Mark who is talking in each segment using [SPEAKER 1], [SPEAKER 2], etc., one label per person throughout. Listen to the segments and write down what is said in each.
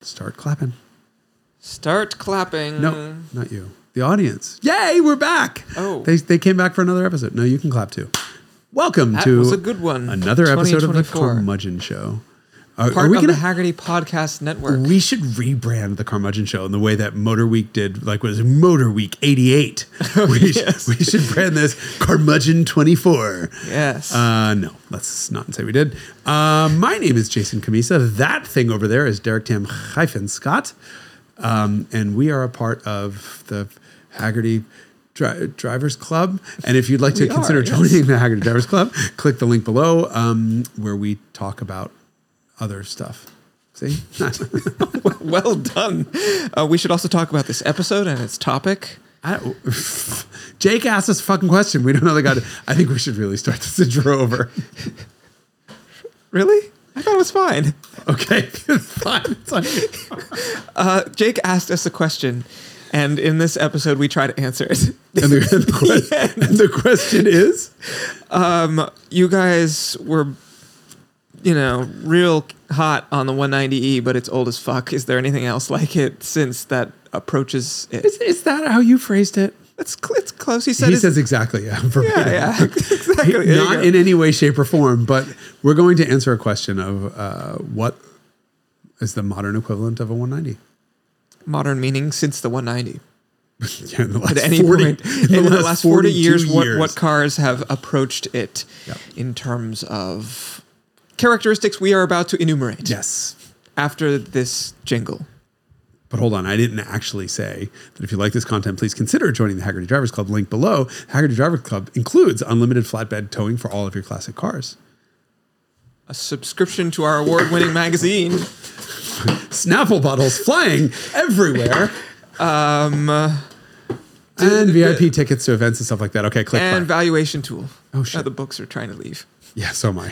[SPEAKER 1] Start clapping.
[SPEAKER 2] Start clapping.
[SPEAKER 1] No, not you. The audience. Yay, we're back.
[SPEAKER 2] Oh.
[SPEAKER 1] They came back for another episode. No, you can clap too. Welcome
[SPEAKER 2] That
[SPEAKER 1] to
[SPEAKER 2] was a good one.
[SPEAKER 1] another episode of the
[SPEAKER 2] 2024.
[SPEAKER 1] Curmudgeon Show.
[SPEAKER 2] Part of the Haggerty Podcast Network.
[SPEAKER 1] We should rebrand the Curmudgeon Show in the way that Motor Week did, like was Motor Week 88. We should brand this Curmudgeon 24.
[SPEAKER 2] Yes.
[SPEAKER 1] No, let's not say we did. My name is Jason Camisa. That thing over there is Derek Tam Scott. And we are a part of the Haggerty Drivers Club. And if you'd like to consider joining the Haggerty Drivers Club, click the link below where we talk about other stuff. See?
[SPEAKER 2] Well done. We should also talk about this episode and its topic.
[SPEAKER 1] Jake asked us a fucking question. We don't know the guy. I think we should really start this intro over.
[SPEAKER 2] Really? I thought it was fine.
[SPEAKER 1] Okay. It's fine. It's on.
[SPEAKER 2] Jake asked us a question, and in this episode, we try to answer it.
[SPEAKER 1] And the question is?
[SPEAKER 2] You guys were, real hot on the 190E, but it's old as fuck. Is there anything else like it since that approaches it?
[SPEAKER 1] Is that how you phrased it?
[SPEAKER 2] It's close. He says
[SPEAKER 1] exactly, yeah.
[SPEAKER 2] Yeah, exactly.
[SPEAKER 1] Not in any way, shape, or form, but we're going to answer a question of what is the modern equivalent of a 190?
[SPEAKER 2] Modern meaning since the 190.
[SPEAKER 1] Yeah, in the last
[SPEAKER 2] At any
[SPEAKER 1] 40,
[SPEAKER 2] point in the last 40 years,
[SPEAKER 1] years.
[SPEAKER 2] what cars have approached it in terms of characteristics we are about to enumerate.
[SPEAKER 1] Yes.
[SPEAKER 2] After this jingle.
[SPEAKER 1] But hold on, I didn't actually say that if you like this content, please consider joining the Haggerty Drivers Club. Link below. Haggerty Drivers Club includes unlimited flatbed towing for all of your classic cars.
[SPEAKER 2] A subscription to our award-winning magazine.
[SPEAKER 1] Snapple bottles flying everywhere. And VIP tickets to events and stuff like that. Okay, click
[SPEAKER 2] and
[SPEAKER 1] back.
[SPEAKER 2] valuation tool.
[SPEAKER 1] Oh, shit.
[SPEAKER 2] The books are trying to leave.
[SPEAKER 1] Yeah, so am I.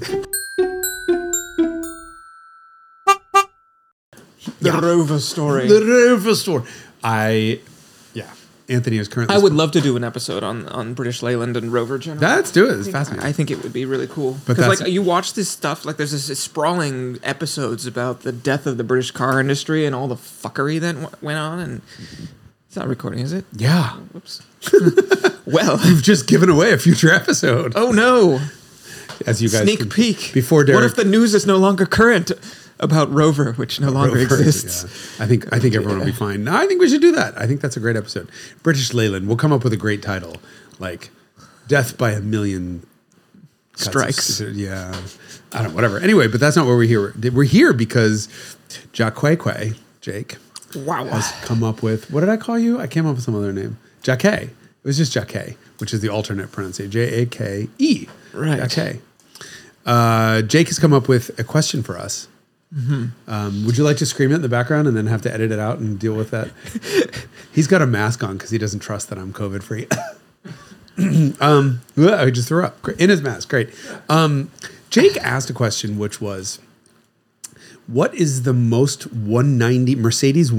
[SPEAKER 2] The Rover story.
[SPEAKER 1] The Rover story. Anthony is currently...
[SPEAKER 2] I would love to do an episode on British Leyland and Rover generally.
[SPEAKER 1] Let's do it. It's fascinating.
[SPEAKER 2] I think it would be really cool.
[SPEAKER 1] But
[SPEAKER 2] Because you watch this stuff, there's this sprawling episodes about the death of the British car industry and all the fuckery that went on, and it's not recording, is it?
[SPEAKER 1] Yeah.
[SPEAKER 2] Whoops. Well.
[SPEAKER 1] You've just given away a future episode.
[SPEAKER 2] Oh, no.
[SPEAKER 1] As you guys
[SPEAKER 2] Sneak peek.
[SPEAKER 1] Before Derek...
[SPEAKER 2] What if the news is no longer current about Rover, which no longer exists?
[SPEAKER 1] Yeah. I think everyone will be fine. No, I think we should do that. I think that's a great episode. British Leyland. We'll come up with a great title, like "Death by a Million
[SPEAKER 2] Strikes."
[SPEAKER 1] Yeah, I don't know, whatever. Anyway, but that's not where we're here. We're here because Jake
[SPEAKER 2] Wow.
[SPEAKER 1] has come up with, what did I call you? I came up with some other name. Jake. It was just Jake, which is the alternate pronunciation. Jake.
[SPEAKER 2] Right.
[SPEAKER 1] Jake. Jake has come up with a question for us. Mm-hmm. Would you like to scream it in the background and then have to edit it out and deal with that? He's got a mask on because he doesn't trust that I'm COVID free. I just threw up in his mask. Great. Jake asked a question, which was, what is the most Mercedes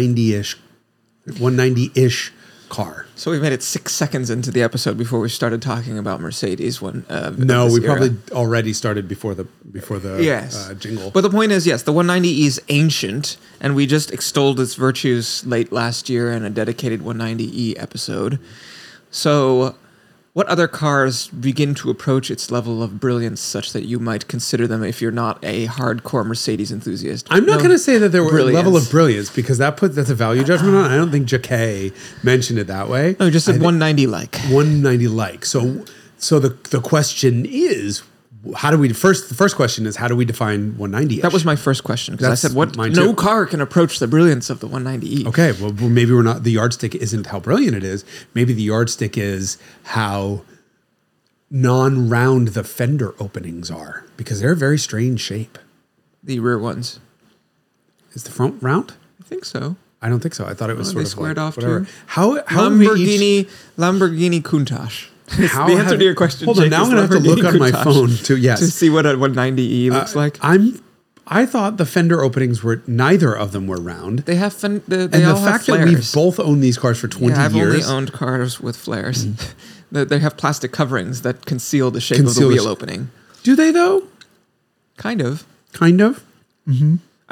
[SPEAKER 1] 190-ish car?
[SPEAKER 2] So we made it 6 seconds into the episode before we started talking about Mercedes.
[SPEAKER 1] No, we probably already started before the jingle.
[SPEAKER 2] But the point is, yes, the 190E is ancient, and we just extolled its virtues late last year in a dedicated 190E episode. So what other cars begin to approach its level of brilliance such that you might consider them if you're not a hardcore Mercedes enthusiast?
[SPEAKER 1] I'm not going to say that there were a level of brilliance because that's a value judgment on it. I don't think Jacquet mentioned it that way.
[SPEAKER 2] No, just said 190-like.
[SPEAKER 1] 190-like. So the question is, the first question is, how do we define 190-ish?
[SPEAKER 2] That was my first question, because I said, no car can approach the brilliance of the 190E.
[SPEAKER 1] Okay, well, maybe we're not, the yardstick isn't how brilliant it is. Maybe the yardstick is how non-round the fender openings are, because they're a very strange shape.
[SPEAKER 2] The rear ones.
[SPEAKER 1] Is the front round?
[SPEAKER 2] I think so.
[SPEAKER 1] I don't think so. I thought it was sort of
[SPEAKER 2] squared
[SPEAKER 1] like,
[SPEAKER 2] off
[SPEAKER 1] whatever.
[SPEAKER 2] too.
[SPEAKER 1] How
[SPEAKER 2] Lamborghini Countach. The answer to your question,
[SPEAKER 1] hold on, now I'm going to have to look on my phone to
[SPEAKER 2] see what a 190E looks like.
[SPEAKER 1] I thought the fender openings neither of them were round.
[SPEAKER 2] They have
[SPEAKER 1] and the fact that we've both owned these cars for 20 years.
[SPEAKER 2] I've only owned cars with flares. They have plastic coverings that conceal the shape of the wheel opening.
[SPEAKER 1] Do they though?
[SPEAKER 2] Kind of.
[SPEAKER 1] Mm-hmm.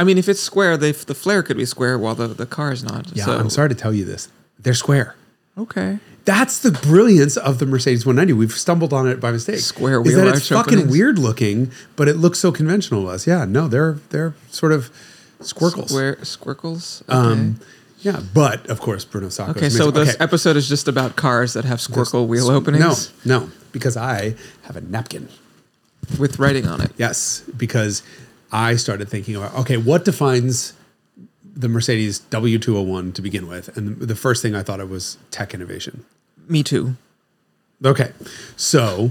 [SPEAKER 2] I mean, if it's square, the flare could be square while the car is not.
[SPEAKER 1] Yeah,
[SPEAKER 2] so.
[SPEAKER 1] I'm sorry to tell you this. They're square.
[SPEAKER 2] Okay.
[SPEAKER 1] That's the brilliance of the Mercedes 190. We've stumbled on it by mistake.
[SPEAKER 2] Square
[SPEAKER 1] is
[SPEAKER 2] wheel
[SPEAKER 1] that it's
[SPEAKER 2] arch
[SPEAKER 1] fucking
[SPEAKER 2] openings.
[SPEAKER 1] weird looking, but it looks so conventional to us. Yeah, no, they're sort of squircles.
[SPEAKER 2] Squirkles? Okay.
[SPEAKER 1] Yeah, but of course Bruno Sacco.
[SPEAKER 2] Okay, so this episode is just about cars that have squircle wheel openings?
[SPEAKER 1] No, because I have a napkin.
[SPEAKER 2] With writing on it.
[SPEAKER 1] Yes, because I started thinking about, okay, what defines the Mercedes W201 to begin with? And the first thing I thought of was tech innovation.
[SPEAKER 2] Me too.
[SPEAKER 1] Okay, so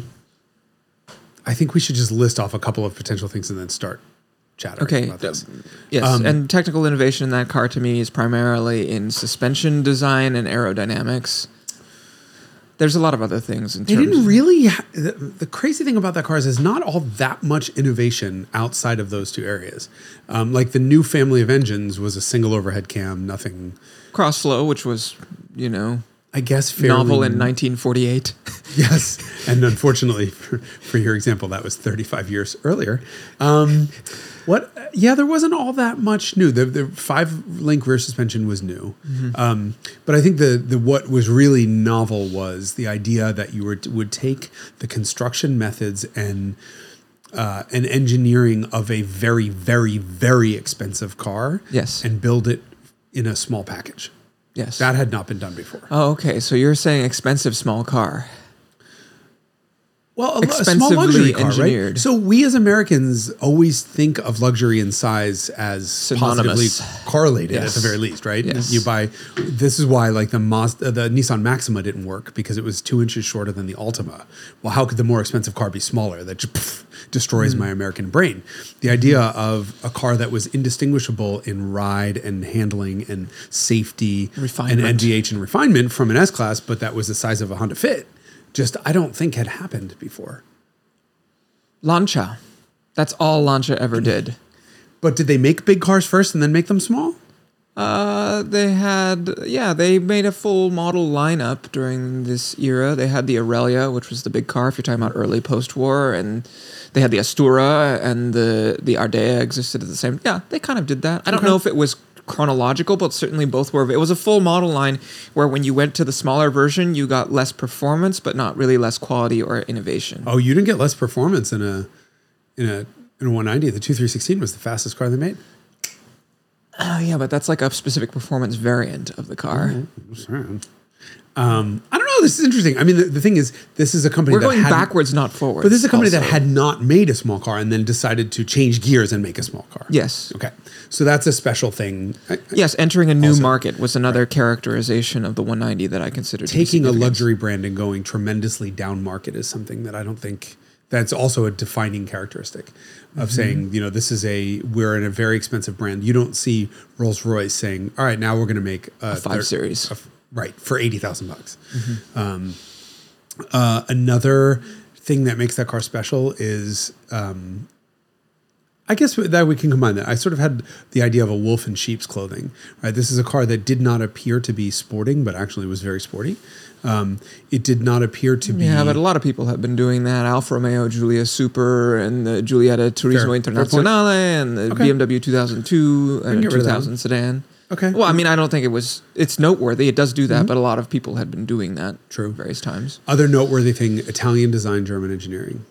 [SPEAKER 1] I think we should just list off a couple of potential things and then start chattering
[SPEAKER 2] Okay.
[SPEAKER 1] about this.
[SPEAKER 2] Yes, and technical innovation in that car to me is primarily in suspension design and aerodynamics. There's a lot of other things in
[SPEAKER 1] They
[SPEAKER 2] terms
[SPEAKER 1] didn't really. The crazy thing about that car is there's not all that much innovation outside of those two areas. Like the new family of engines was a single overhead cam, nothing.
[SPEAKER 2] Crossflow, which was,
[SPEAKER 1] I guess fairly
[SPEAKER 2] novel in 1948.
[SPEAKER 1] Yes, and unfortunately for your example, that was 35 years earlier. What? Yeah, there wasn't all that much new. The 5-link rear suspension was new, but I think the what was really novel was the idea that you would take the construction methods and engineering of a very, very, very expensive car,
[SPEAKER 2] Yes.
[SPEAKER 1] and build it in a small package.
[SPEAKER 2] Yes.
[SPEAKER 1] That had not been done before.
[SPEAKER 2] Oh, okay. So you're saying expensive small car.
[SPEAKER 1] Well, a small
[SPEAKER 2] Expensively
[SPEAKER 1] luxury car,
[SPEAKER 2] engineered.
[SPEAKER 1] right? So we as Americans always think of luxury and size as positively
[SPEAKER 2] Synonymous.
[SPEAKER 1] correlated
[SPEAKER 2] Yes.
[SPEAKER 1] at the very least, right?
[SPEAKER 2] Yes.
[SPEAKER 1] You buy. This is why, like the Nissan Maxima didn't work because it was 2 inches shorter than the Altima. Well, how could the more expensive car be smaller? That just destroys my American brain. The idea of a car that was indistinguishable in ride and handling and safety
[SPEAKER 2] Refinement.
[SPEAKER 1] and NVH and refinement from an S Class, but that was the size of a Honda Fit. Just, I don't think had happened before.
[SPEAKER 2] Lancia. That's all Lancia ever did.
[SPEAKER 1] But did they make big cars first and then make them small?
[SPEAKER 2] They made a full model lineup during this era. They had the Aurelia, which was the big car if you're talking about early post-war, and they had the Astura and the Ardea existed at the same. Yeah, they kind of did that. I don't know if it was chronological, but certainly both were. It was a full model line where when you went to the smaller version, you got less performance, but not really less quality or innovation.
[SPEAKER 1] Oh, you didn't get less performance in a 190. The 2316 was the fastest car they made.
[SPEAKER 2] Oh, yeah, but that's like a specific performance variant of the car.
[SPEAKER 1] I don't know. This is interesting. I mean, the thing is, this is a company
[SPEAKER 2] We're
[SPEAKER 1] that
[SPEAKER 2] going
[SPEAKER 1] hadn't-
[SPEAKER 2] backwards, not forwards.
[SPEAKER 1] But this is a company that
[SPEAKER 2] also.
[SPEAKER 1] had not made a small car and then decided to change gears and make a small car.
[SPEAKER 2] Yes.
[SPEAKER 1] Okay. So that's a special thing.
[SPEAKER 2] Yes, entering a new
[SPEAKER 1] Also-
[SPEAKER 2] market was another characterization of the 190 that I consider to be
[SPEAKER 1] Taking a
[SPEAKER 2] significant.
[SPEAKER 1] luxury brand and going tremendously down market is something that I don't think that's also a defining characteristic of saying, this is we're in a very expensive brand. You don't see Rolls-Royce saying, all right, now we're going to make a
[SPEAKER 2] 5 Series.
[SPEAKER 1] Right, for $80,000. Another thing that makes that car special is, I guess that we can combine that. I sort of had the idea of a wolf in sheep's clothing, right? This is a car that did not appear to be sporting, but actually was very sporty. It did not appear to be...
[SPEAKER 2] Yeah, but a lot of people have been doing that. Alfa Romeo Giulia Super and the Giulietta Turismo
[SPEAKER 1] Fair point.
[SPEAKER 2] Internazionale and the
[SPEAKER 1] Okay.
[SPEAKER 2] BMW 2002 and
[SPEAKER 1] get rid of that
[SPEAKER 2] 2000 sedan.
[SPEAKER 1] Okay.
[SPEAKER 2] Well, I mean, I don't think it's noteworthy. It does do that, but a lot of people had been doing that.
[SPEAKER 1] True.
[SPEAKER 2] Various times.
[SPEAKER 1] Other noteworthy thing, Italian design, German engineering.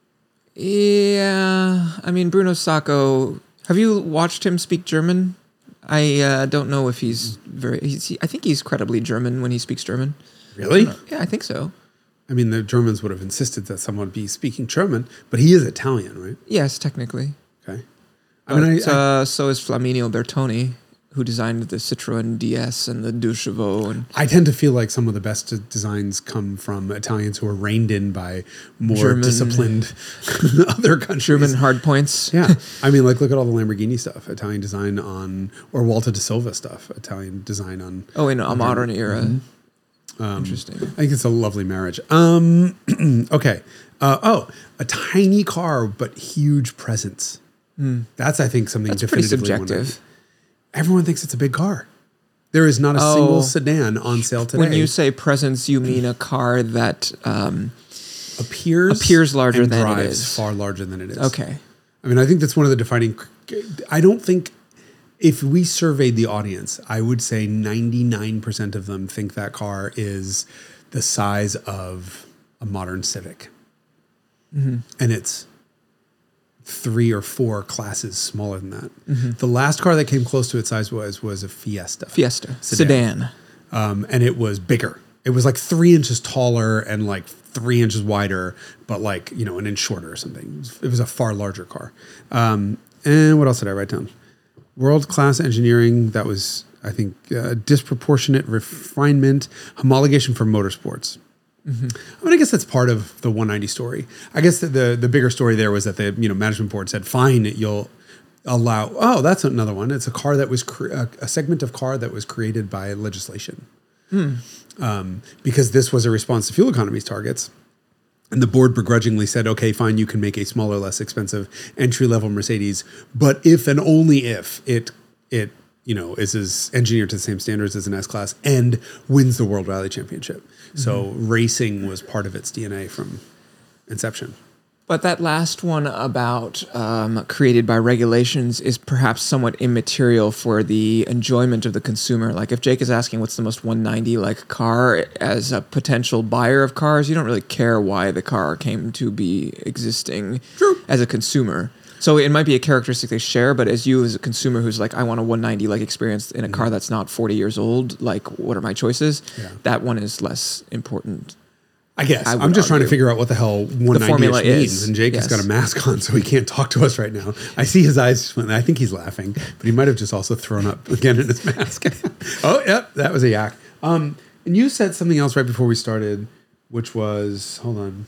[SPEAKER 2] Yeah, I mean, Bruno Sacco. Have you watched him speak German? I don't know if he's I think he's credibly German when he speaks German.
[SPEAKER 1] Really?
[SPEAKER 2] Yeah, I think so.
[SPEAKER 1] I mean, the Germans would have insisted that someone be speaking German, but he is Italian, right?
[SPEAKER 2] Yes, technically.
[SPEAKER 1] Okay.
[SPEAKER 2] So is Flaminio Bertoni, who designed the Citroën DS and the Deux Chevaux. And
[SPEAKER 1] I tend to feel like some of the best designs come from Italians who are reined in by more
[SPEAKER 2] German-
[SPEAKER 1] disciplined other countries.
[SPEAKER 2] German hardpoints.
[SPEAKER 1] Yeah. I mean, look at all the Lamborghini stuff, Italian design on, or Walter de Silva stuff, Italian design on.
[SPEAKER 2] Oh, in a modern era. Interesting.
[SPEAKER 1] I think it's a lovely marriage. Okay. A tiny car, but huge presence. That's, I think, something
[SPEAKER 2] That's pretty
[SPEAKER 1] definitively
[SPEAKER 2] subjective.
[SPEAKER 1] Everyone thinks it's a big car. There is not a single sedan on sale today.
[SPEAKER 2] When you say presence, you mean a car that
[SPEAKER 1] appears
[SPEAKER 2] larger
[SPEAKER 1] and
[SPEAKER 2] than it
[SPEAKER 1] drives
[SPEAKER 2] is.
[SPEAKER 1] far larger than it is.
[SPEAKER 2] Okay.
[SPEAKER 1] I mean, I think that's one of the defining. I don't think if we surveyed the audience, I would say 99% of them think that car is the size of a modern Civic. And it's 3 or 4 classes smaller than that. The last car that came close to its size was a Fiesta
[SPEAKER 2] sedan.
[SPEAKER 1] And it was bigger. It was like 3 inches taller and like 3 inches wider, but like, you know, an inch shorter or something. It was a far larger car. And what else did I write down? World-class engineering. That was, I think, disproportionate refinement, homologation for motorsports. I mean, I guess that's part of the 190 story. I guess the bigger story there was that the management board said, fine, you'll allow. Oh, that's another one. It's a car that was a segment of car that was created by legislation, because this was a response to fuel economy's targets. And the board begrudgingly said, okay, fine, you can make a smaller, less expensive entry-level Mercedes, but if and only if it is as engineered to the same standards as an S-Class and wins the World Rally Championship. So racing was part of its DNA from inception.
[SPEAKER 2] But that last one about created by regulations is perhaps somewhat immaterial for the enjoyment of the consumer. Like if Jake is asking what's the most 190 like car as a potential buyer of cars, you don't really care why the car came to be existing as a consumer. So it might be a characteristic they share, but as you as a consumer who's like, I want a 190 like experience in a car that's not 40 years old, like what are my choices? Yeah. That one is less important.
[SPEAKER 1] I guess. I'm just trying to figure out what the hell 190 means. And Jake has got a mask on, so he can't talk to us right now. I see his eyes. I think he's laughing, but he might have just also thrown up again in his mask. Oh, yep. That was a yak. And you said something else right before we started, which was, hold on.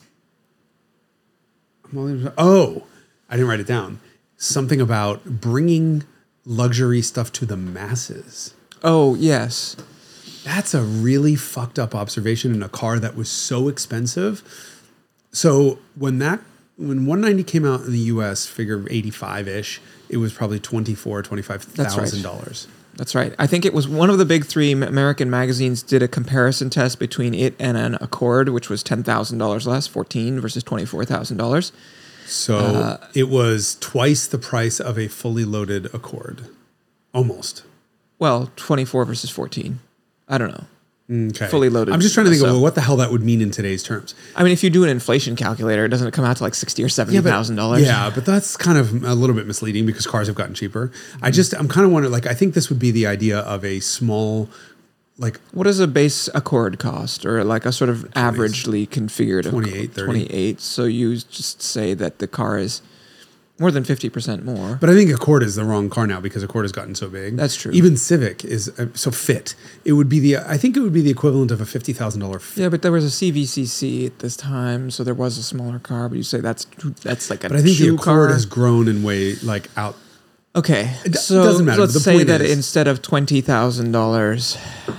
[SPEAKER 1] Oh, I didn't write it down. Something about bringing luxury stuff to the masses.
[SPEAKER 2] Oh, yes.
[SPEAKER 1] That's a really fucked up observation in a car that was so expensive. So when 190 came out in the US, figure 85-ish, it was probably $25,000.
[SPEAKER 2] That's right. I think it was one of the big 3 American magazines did a comparison test between it and an Accord, which was $10,000 less, 14 versus $24,000.
[SPEAKER 1] So it was twice the price of a fully loaded Accord. Almost.
[SPEAKER 2] Well, 24 versus 14. I don't know.
[SPEAKER 1] Okay.
[SPEAKER 2] Fully loaded.
[SPEAKER 1] I'm just trying to think of what the hell that would mean in today's terms.
[SPEAKER 2] I mean, if you do an inflation calculator, doesn't it come out to like $60,000 or $70,000?
[SPEAKER 1] Yeah, but that's kind of a little bit misleading because cars have gotten cheaper. I'm kind of wondering, like, I think this would be the idea of a small, like,
[SPEAKER 2] what does a base Accord cost, or like a sort of averagely configured
[SPEAKER 1] 28, 30.
[SPEAKER 2] 28? So you just say that the car is more than 50% more.
[SPEAKER 1] But I think Accord is the wrong car now because Accord has gotten so big.
[SPEAKER 2] That's true.
[SPEAKER 1] Even Civic is so fit. I think it would be the equivalent of a $50,000 Fit.
[SPEAKER 2] Yeah, but there was a CVCC at this time, so there was a smaller car. But you say that's like a.
[SPEAKER 1] But I think the Accord
[SPEAKER 2] car.
[SPEAKER 1] has grown in way like out.
[SPEAKER 2] Okay,
[SPEAKER 1] it doesn't matter.
[SPEAKER 2] Let's say that instead of $20,000.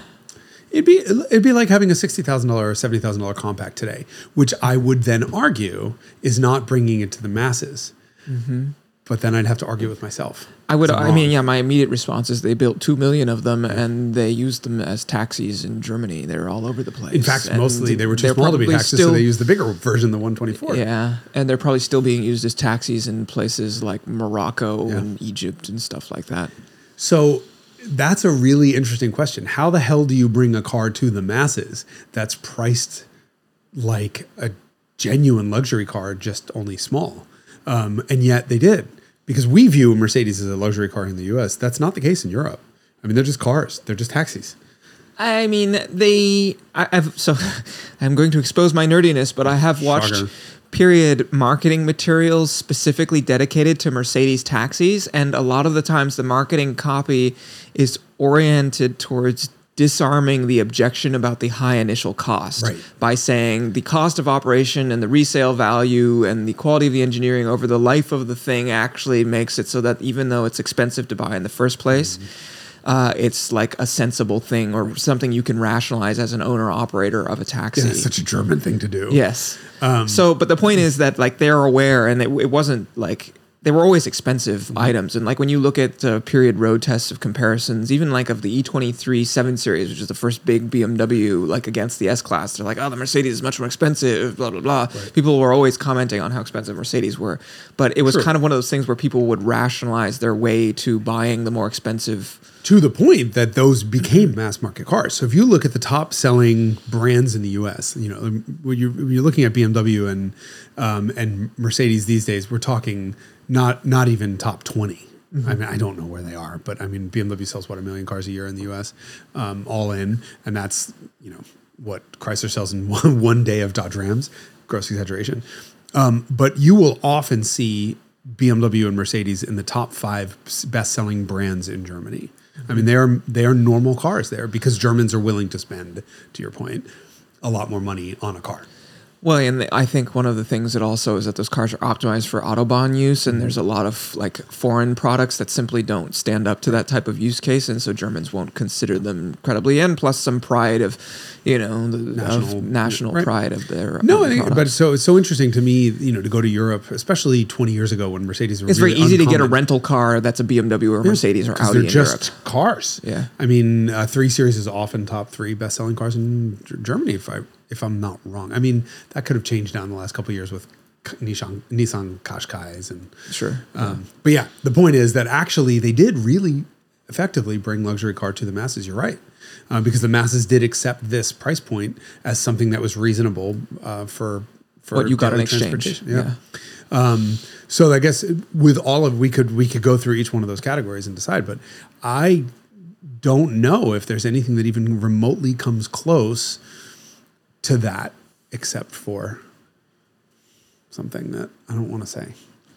[SPEAKER 1] It'd be like having a $60,000 or $70,000 compact today, which I would then argue is not bringing it to the masses. But then I'd have to argue with myself.
[SPEAKER 2] My immediate response is they built 2 million of them and they used them as taxis in Germany. They're all over the place.
[SPEAKER 1] In fact, mostly they were too small to be taxis, so they used the bigger version, the 124.
[SPEAKER 2] Yeah, and they're probably still being used as taxis in places like Morocco and Egypt and stuff like that.
[SPEAKER 1] So that's a really interesting question. How the hell do you bring a car to the masses that's priced like a genuine luxury car, just only small? And yet they did, because we view Mercedes as a luxury car in the US. That's not the case in Europe. I mean, they're just cars. They're just taxis.
[SPEAKER 2] I mean, I'm going to expose my nerdiness, but I have watched period marketing materials specifically dedicated to Mercedes taxis. And a lot of the times the marketing copy is oriented towards disarming the objection about the high initial cost by saying the cost of operation and the resale value and the quality of the engineering over the life of the thing actually makes it so that even though it's expensive to buy in the first place, it's like a sensible thing or something you can rationalize as an owner operator of a taxi.
[SPEAKER 1] Yeah, it's such a German thing to do.
[SPEAKER 2] Yes. But the point is that like they're aware, and it wasn't like they were always expensive items. And like when you look at period road tests of comparisons, even like of the E23 7 Series, which is the first big BMW, like against the S-Class, they're like, oh, the Mercedes is much more expensive, blah, blah, blah.
[SPEAKER 1] Right.
[SPEAKER 2] People were always commenting on how expensive Mercedes were. But it was
[SPEAKER 1] True.
[SPEAKER 2] kind of one of those things where people would rationalize their way to buying the more expensive.
[SPEAKER 1] To the point that those became mass market cars. So if you look at the top selling brands in the U.S., you know, when you're looking at BMW and Mercedes these days, we're talking not even top 20. I mean, I don't know where they are, but I mean, BMW sells what, 1 million cars a year in the U.S., all in, and that's, you know, what Chrysler sells in one day of Dodge Rams. Gross exaggeration, but you will often see BMW and Mercedes in the top 5 best-selling brands in Germany. I mean, they are normal cars there because Germans are willing to spend, to your point, a lot more money on a car.
[SPEAKER 2] Well, and I think one of the things that also is that those cars are optimized for Autobahn use, and there's a lot of like foreign products that simply don't stand up to that type of use case, and so Germans won't consider them credibly. And plus, some pride of, you know, the national
[SPEAKER 1] right.
[SPEAKER 2] pride of their
[SPEAKER 1] No,
[SPEAKER 2] of the
[SPEAKER 1] I think, but
[SPEAKER 2] products.
[SPEAKER 1] so it's so interesting to me, you know, to go to Europe, especially 20 years ago when Mercedes were
[SPEAKER 2] It's
[SPEAKER 1] really
[SPEAKER 2] very easy to get a
[SPEAKER 1] uncommon.
[SPEAKER 2] rental car that's a BMW or Mercedes or
[SPEAKER 1] 'Cause
[SPEAKER 2] Audi
[SPEAKER 1] they're
[SPEAKER 2] in
[SPEAKER 1] just
[SPEAKER 2] Europe.
[SPEAKER 1] cars.
[SPEAKER 2] Yeah.
[SPEAKER 1] I mean, 3 Series is often top 3 best-selling cars in Germany, if I'm not wrong. I mean, that could have changed down the last couple of years with Nissan Qashqais and
[SPEAKER 2] Sure.
[SPEAKER 1] But yeah, the point is that actually they did really effectively bring luxury car to the masses. You're right, because the masses did accept this price point as something that was reasonable for
[SPEAKER 2] What you got in
[SPEAKER 1] daily
[SPEAKER 2] exchange.
[SPEAKER 1] transportation. Yeah. So I guess with all of we could go through each one of those categories and decide, but I don't know if there's anything that even remotely comes close to that, except for something that I don't want to say.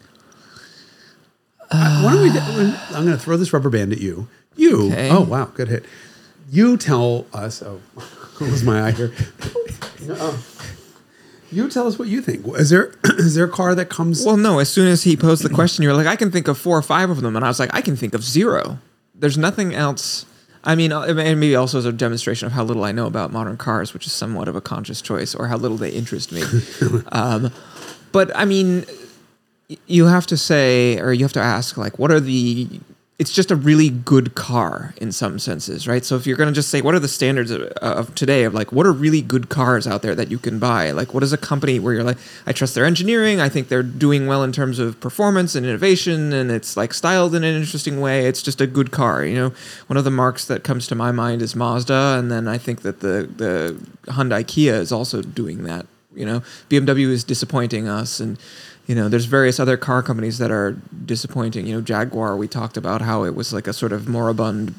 [SPEAKER 1] Why don't we? I'm going to throw this rubber band at you.
[SPEAKER 2] Okay.
[SPEAKER 1] Oh wow, good hit. You tell us. Oh, what was my eye here? You tell us what you think. Is there a car that comes?
[SPEAKER 2] Well, no. As soon as he posed the question, you're like, I can think of 4 or 5 of them, and I was like, I can think of 0. There's nothing else. I mean, and maybe also as a demonstration of how little I know about modern cars, which is somewhat of a conscious choice, or how little they interest me. But I mean, you have to say, or you have to ask, like, what are the? It's just a really good car in some senses, right? So if you're going to just say, what are the standards of today of like, what are really good cars out there that you can buy? Like, what is a company where you're like, I trust their engineering. I think they're doing well in terms of performance and innovation, and it's like styled in an interesting way. It's just a good car. You know, one of the marks that comes to my mind is Mazda. And then I think that the Hyundai Kia is also doing that. You know, BMW is disappointing us, and you know, there's various other car companies that are disappointing. You know, Jaguar, we talked about how it was like a sort of moribund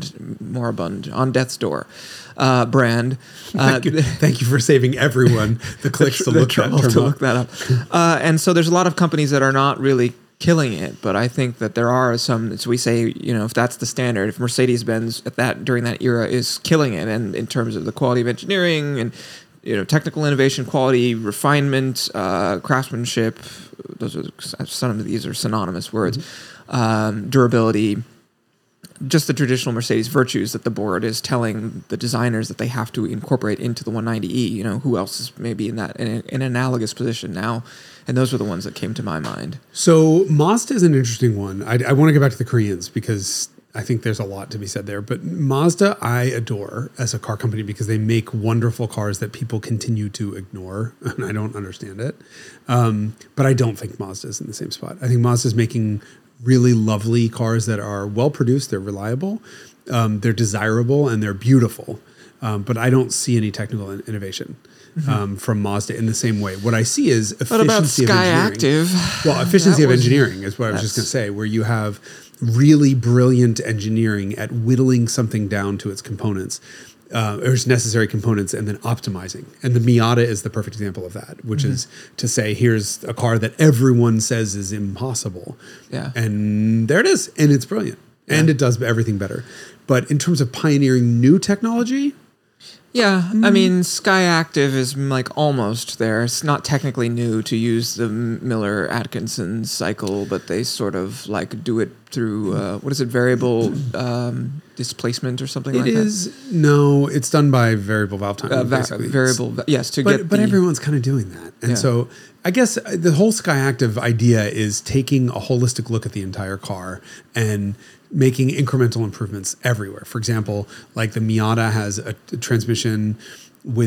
[SPEAKER 2] on death's door brand.
[SPEAKER 1] Thank you for saving everyone the clicks to look that
[SPEAKER 2] up. And so there's a lot of companies that are not really killing it, but I think that there are some. So we say, you know, if that's the standard, if Mercedes-Benz during that era is killing it, and in terms of the quality of engineering and, you know, technical innovation, quality, refinement, craftsmanship. Those are some of these are synonymous words. Durability, just the traditional Mercedes virtues that the board is telling the designers that they have to incorporate into the 190E. You know, who else is maybe in an analogous position now? And those were the ones that came to my mind.
[SPEAKER 1] So Mazda is an interesting one. I want to go back to the Koreans because I think there's a lot to be said there. But Mazda, I adore as a car company because they make wonderful cars that people continue to ignore. And I don't understand it. But I don't think Mazda is in the same spot. I think Mazda is making really lovely cars that are well produced. They're reliable. They're desirable and they're beautiful. But I don't see any technical innovation from Mazda in the same way. What I see is efficiency
[SPEAKER 2] What about
[SPEAKER 1] of
[SPEAKER 2] Sky
[SPEAKER 1] engineering.
[SPEAKER 2] Active?
[SPEAKER 1] Well, efficiency of engineering is what I was just going to say, where you have really brilliant engineering at whittling something down to its components, or its necessary components, and then optimizing. And the Miata is the perfect example of that, which is to say, here's a car that everyone says is impossible.
[SPEAKER 2] Yeah.
[SPEAKER 1] And there it is. And it's brilliant. And it does everything better. But in terms of pioneering new technology,
[SPEAKER 2] yeah, I mean, Sky Active is like almost there. It's not technically new to use the Miller Atkinson cycle, but they sort of like do it through what is it? Variable displacement or something
[SPEAKER 1] It
[SPEAKER 2] like
[SPEAKER 1] is no, it's done by variable valve timing.
[SPEAKER 2] that?
[SPEAKER 1] Basically,
[SPEAKER 2] Yes,
[SPEAKER 1] but everyone's kind of doing that, and
[SPEAKER 2] Yeah.
[SPEAKER 1] so I guess the whole Skyactiv idea is taking a holistic look at the entire car and making incremental improvements everywhere. For example, like the Miata has a transmission with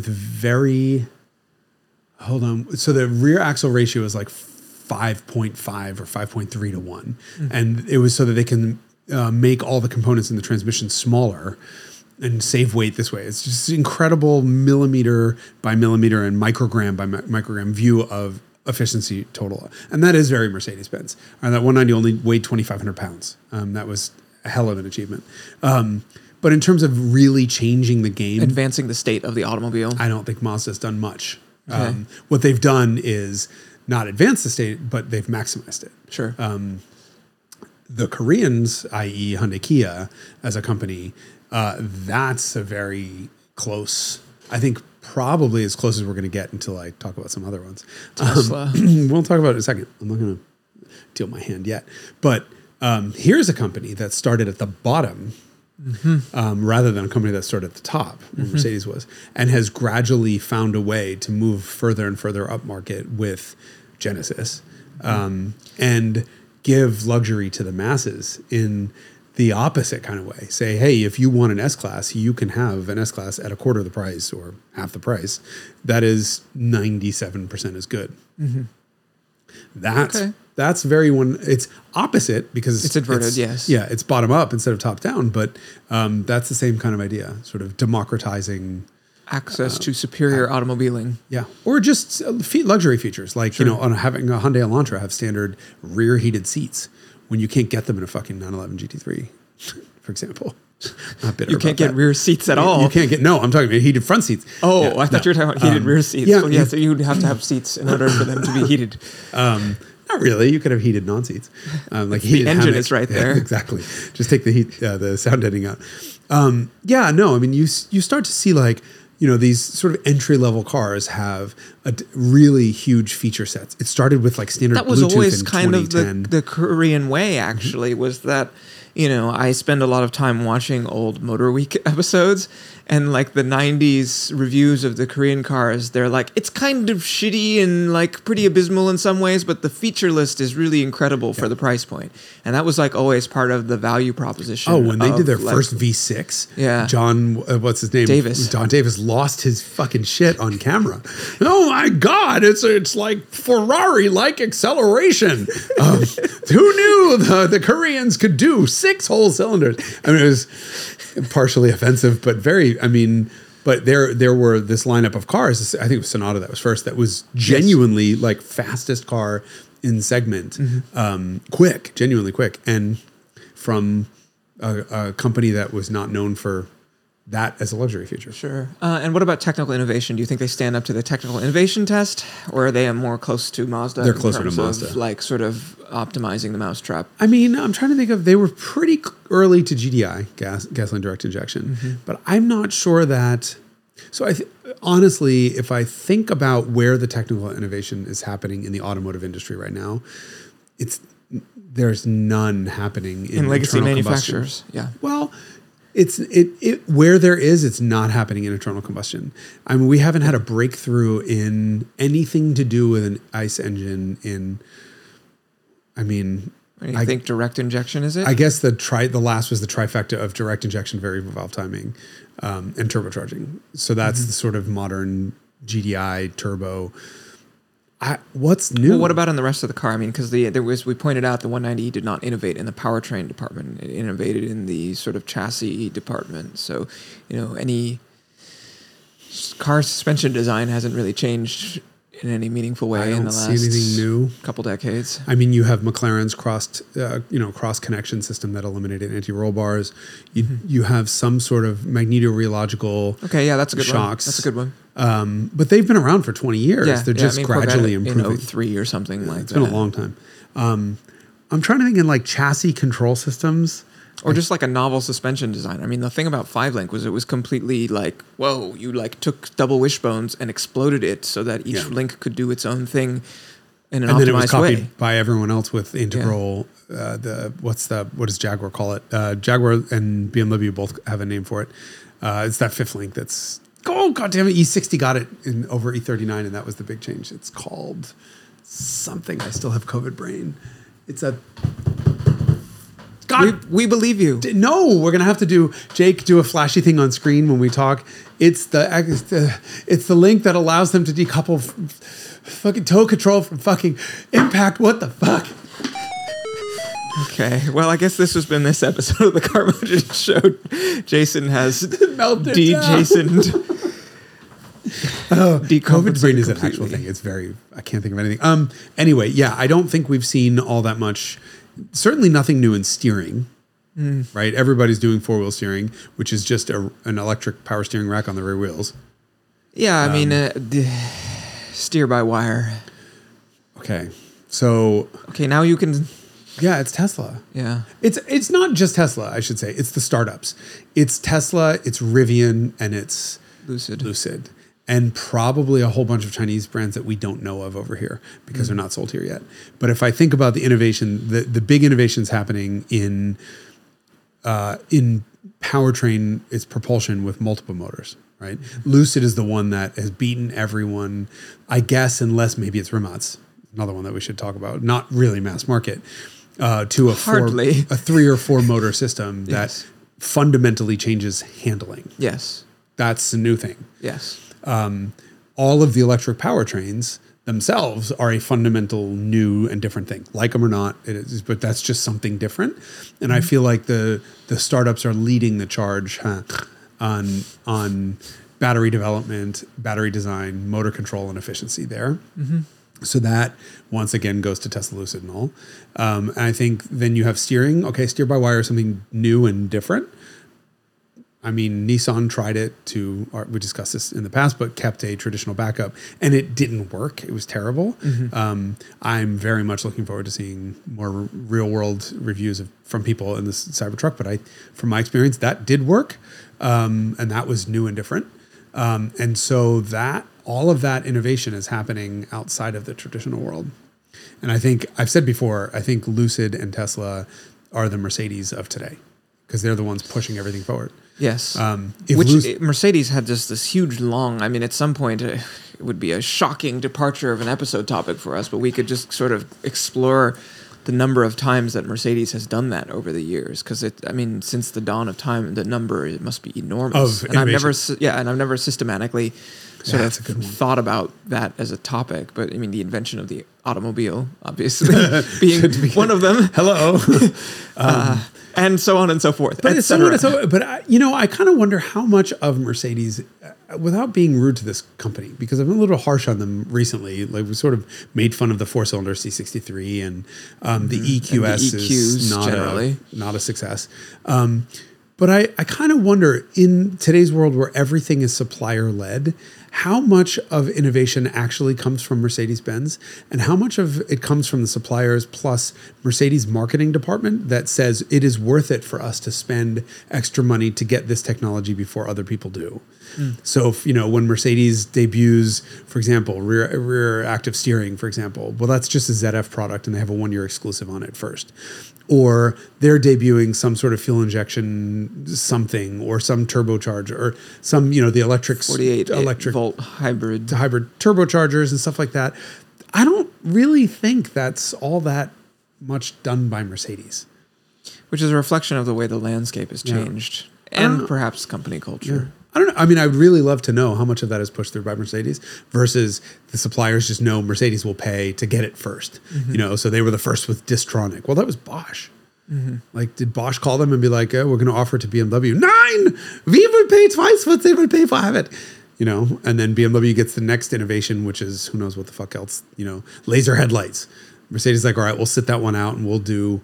[SPEAKER 1] hold on. So the rear axle ratio is like 5.5 or 5.3 to 1. And it was so that they can make all the components in the transmission smaller and save weight this way. It's just incredible millimeter by millimeter and microgram by microgram view of efficiency total. And that is very Mercedes-Benz. And that 190 only weighed 2,500 pounds. That was a hell of an achievement. But in terms of really changing the game,
[SPEAKER 2] advancing the state of the automobile.
[SPEAKER 1] I don't think Mazda's done much.
[SPEAKER 2] Okay.
[SPEAKER 1] What they've done is not advance the state, but they've maximized it.
[SPEAKER 2] Sure.
[SPEAKER 1] The Koreans, i.e. Hyundai Kia, as a company, that's a very close, I think probably as close as we're going to get until I talk about some other ones.
[SPEAKER 2] Tesla.
[SPEAKER 1] We'll talk about it in a second. I'm not going to deal my hand yet. But here's a company that started at the bottom rather than a company that started at the top, where Mercedes was, and has gradually found a way to move further and further up market with Genesis and give luxury to the masses in the opposite kind of way. Say, hey, if you want an S-Class, you can have an S-Class at a quarter of the price or half the price. That is 97% as good. That's very it's opposite because
[SPEAKER 2] It's inverted, yes.
[SPEAKER 1] Yeah, it's bottom up instead of top down, but that's the same kind of idea, sort of democratizing
[SPEAKER 2] Access to superior automobiling.
[SPEAKER 1] yeah, or just luxury features like on having a Hyundai Elantra have standard rear heated seats when you can't get them in a fucking 911 GT3, for example. Not bitter
[SPEAKER 2] You can't
[SPEAKER 1] about
[SPEAKER 2] get
[SPEAKER 1] that.
[SPEAKER 2] rear seats at all.
[SPEAKER 1] You can't get I'm talking about heated front seats.
[SPEAKER 2] Oh,
[SPEAKER 1] Yeah,
[SPEAKER 2] I thought you were talking about heated rear seats.
[SPEAKER 1] yeah,
[SPEAKER 2] Well, yeah, so you'd have to have seats in order for them to be heated.
[SPEAKER 1] Not really. You could have heated non-seats. Like heated
[SPEAKER 2] engine
[SPEAKER 1] hammock.
[SPEAKER 2] is right there.
[SPEAKER 1] Yeah, exactly. Just take the heat, the sound deadening out. Yeah, no. I mean, you start to see like these sort of entry level cars have really huge feature sets. It started with like standard
[SPEAKER 2] That was
[SPEAKER 1] Bluetooth
[SPEAKER 2] always
[SPEAKER 1] in
[SPEAKER 2] kind of
[SPEAKER 1] 2010.
[SPEAKER 2] the Korean way, actually, was that, I spend a lot of time watching old Motor Week episodes, and like the 90s reviews of the Korean cars, they're like, it's kind of shitty and like pretty abysmal in some ways, but the feature list is really incredible for the price point. And that was like always part of the value proposition.
[SPEAKER 1] Oh, when they did their
[SPEAKER 2] like,
[SPEAKER 1] first V6,
[SPEAKER 2] Yeah.
[SPEAKER 1] John, what's his name?
[SPEAKER 2] Davis.
[SPEAKER 1] John Davis lost his fucking shit on camera. Oh my God, it's like Ferrari-like acceleration. Who knew the Koreans could do 6 whole cylinders? I mean, it was partially offensive, but but there were this lineup of cars. I think it was Sonata that was first. That was genuinely like fastest car in segment, genuinely quick, and from a company that was not known for that as a luxury feature.
[SPEAKER 2] Sure. And what about technical innovation? Do you think they stand up to the technical innovation test, or are they more close to Mazda?
[SPEAKER 1] They're closer to
[SPEAKER 2] in terms of,
[SPEAKER 1] Mazda.
[SPEAKER 2] like sort of optimizing the mousetrap.
[SPEAKER 1] I mean, I'm trying to think they were pretty early to GDI, gasoline direct injection, but I'm not sure that. So honestly, if I think about where the technical innovation is happening in the automotive industry right now, there's none happening in
[SPEAKER 2] legacy
[SPEAKER 1] internal
[SPEAKER 2] manufacturers.
[SPEAKER 1] combustion.
[SPEAKER 2] Yeah.
[SPEAKER 1] Well, where there is, it's not happening in internal combustion. I mean, we haven't had a breakthrough in anything to do with an ICE engine
[SPEAKER 2] I think direct injection is it?
[SPEAKER 1] I guess the last was the trifecta of direct injection, variable valve timing, and turbocharging. So that's the sort of modern GDI turbo. What's new?
[SPEAKER 2] Well, what about in the rest of the car? I mean, because we pointed out the 190E did not innovate in the powertrain department. It innovated in the sort of chassis department. So, any car suspension design hasn't really changed in any meaningful way in the last
[SPEAKER 1] anything new.
[SPEAKER 2] couple decades.
[SPEAKER 1] I mean, you have McLaren's cross connection system that eliminated anti-roll bars. You have some sort of magnetorheological
[SPEAKER 2] Okay, yeah, that's a good
[SPEAKER 1] shocks.
[SPEAKER 2] one. That's a good one.
[SPEAKER 1] But they've been around for 20 years.
[SPEAKER 2] Yeah,
[SPEAKER 1] They're just gradually
[SPEAKER 2] Corvette
[SPEAKER 1] improving.
[SPEAKER 2] in 03 or something like that.
[SPEAKER 1] It's been a long time. I'm trying to think in like chassis control systems.
[SPEAKER 2] Or just like a novel suspension design. I mean, the thing about 5-link was it was completely like, whoa, you like took double wishbones and exploded it so that each link could do its own thing in an
[SPEAKER 1] And then it was
[SPEAKER 2] optimized
[SPEAKER 1] copied
[SPEAKER 2] way.
[SPEAKER 1] by everyone else with integral. What does Jaguar call it? Jaguar and BMW both have a name for it. It's that fifth link that's God damn it! E60 got it in over E39, and that was the big change. It's called something. I still have COVID brain. It's a God.
[SPEAKER 2] We believe you.
[SPEAKER 1] No, we're gonna have to do a flashy thing on screen when we talk. It's the link that allows them to decouple fucking tow control from fucking impact. What the fuck?
[SPEAKER 2] Okay, well, I guess this has been this episode of the Car Budget Show. Jason has
[SPEAKER 1] Melted
[SPEAKER 2] de-Jasoned.
[SPEAKER 1] COVID brain is an actual thing. It's I can't think of anything. Anyway, yeah, I don't think we've seen all that much. Certainly nothing new in steering, right? Everybody's doing four-wheel steering, which is just an electric power steering rack on the rear wheels.
[SPEAKER 2] Yeah, I mean, steer by wire.
[SPEAKER 1] Okay, so
[SPEAKER 2] Okay, now you can.
[SPEAKER 1] yeah, it's Tesla.
[SPEAKER 2] Yeah.
[SPEAKER 1] It's not just Tesla, I should say. It's the startups. It's Tesla, it's Rivian, and it's Lucid. And probably a whole bunch of Chinese brands that we don't know of over here because they're not sold here yet. But if I think about the innovation, the big innovations happening in powertrain, it's propulsion with multiple motors, right? Lucid is the one that has beaten everyone, I guess, unless maybe it's Rimac, another one that we should talk about. Not really mass market. To a 3 or 4 motor system that fundamentally changes handling.
[SPEAKER 2] Yes.
[SPEAKER 1] That's a new thing.
[SPEAKER 2] Yes.
[SPEAKER 1] All of the electric powertrains themselves are a fundamental new and different thing. Like them or not, it is, but that's just something different. And I feel like the startups are leading the charge on battery development, battery design, motor control, and efficiency there. So that once again goes to Tesla, Lucid, and all. And I think then you have steering. Okay, steer by wire is something new and different. I mean, Nissan tried it we discussed this in the past, but kept a traditional backup, and it didn't work. It was terrible. I'm very much looking forward to seeing more real world reviews from people in this Cybertruck. But from my experience, that did work, and that was new and different. And so all of that innovation is happening outside of the traditional world. And I think I've said before, I think Lucid and Tesla are the Mercedes of today because they're the ones pushing everything forward.
[SPEAKER 2] Yes. Mercedes had just this huge long, I mean, at some point it would be a shocking departure of an episode topic for us, but we could just sort of explore the number of times that Mercedes has done that over the years. Because since the dawn of time, the number, it must be enormous.
[SPEAKER 1] Of
[SPEAKER 2] and I've
[SPEAKER 1] innovation.
[SPEAKER 2] never systematically thought about that as a topic. But I mean, the invention of the automobile, obviously, being one of them.
[SPEAKER 1] Hello.
[SPEAKER 2] And so on and so forth.
[SPEAKER 1] But I kind of wonder how much of Mercedes, without being rude to this company, because I've been a little harsh on them recently. Like we sort of made fun of the 4-cylinder C63 and the EQS is not a success. But I kind of wonder in today's world where everything is supplier led, how much of innovation actually comes from Mercedes-Benz and how much of it comes from the suppliers plus Mercedes marketing department that says it is worth it for us to spend extra money to get this technology before other people do. So when Mercedes debuts, for example, rear active steering, for example, well, that's just a ZF product and they have a 1-year exclusive on it first. Or they're debuting some sort of fuel injection something or some turbocharger or some, the 48
[SPEAKER 2] volt hybrid
[SPEAKER 1] turbochargers and stuff like that. I don't really think that's all that much done by Mercedes.
[SPEAKER 2] Which is a reflection of the way the landscape has changed and perhaps company culture.
[SPEAKER 1] Yeah. I don't know. I mean, I would really love to know how much of that is pushed through by Mercedes versus the suppliers just know Mercedes will pay to get it first. So they were the first with Distronic. Well, that was Bosch. Like, did Bosch call them and be like, we're going to offer it to BMW? Nein! We will pay twice what they will pay for it. And then BMW gets the next innovation, which is who knows what the fuck else, laser headlights. Mercedes is like, all right, we'll sit that one out and we'll do,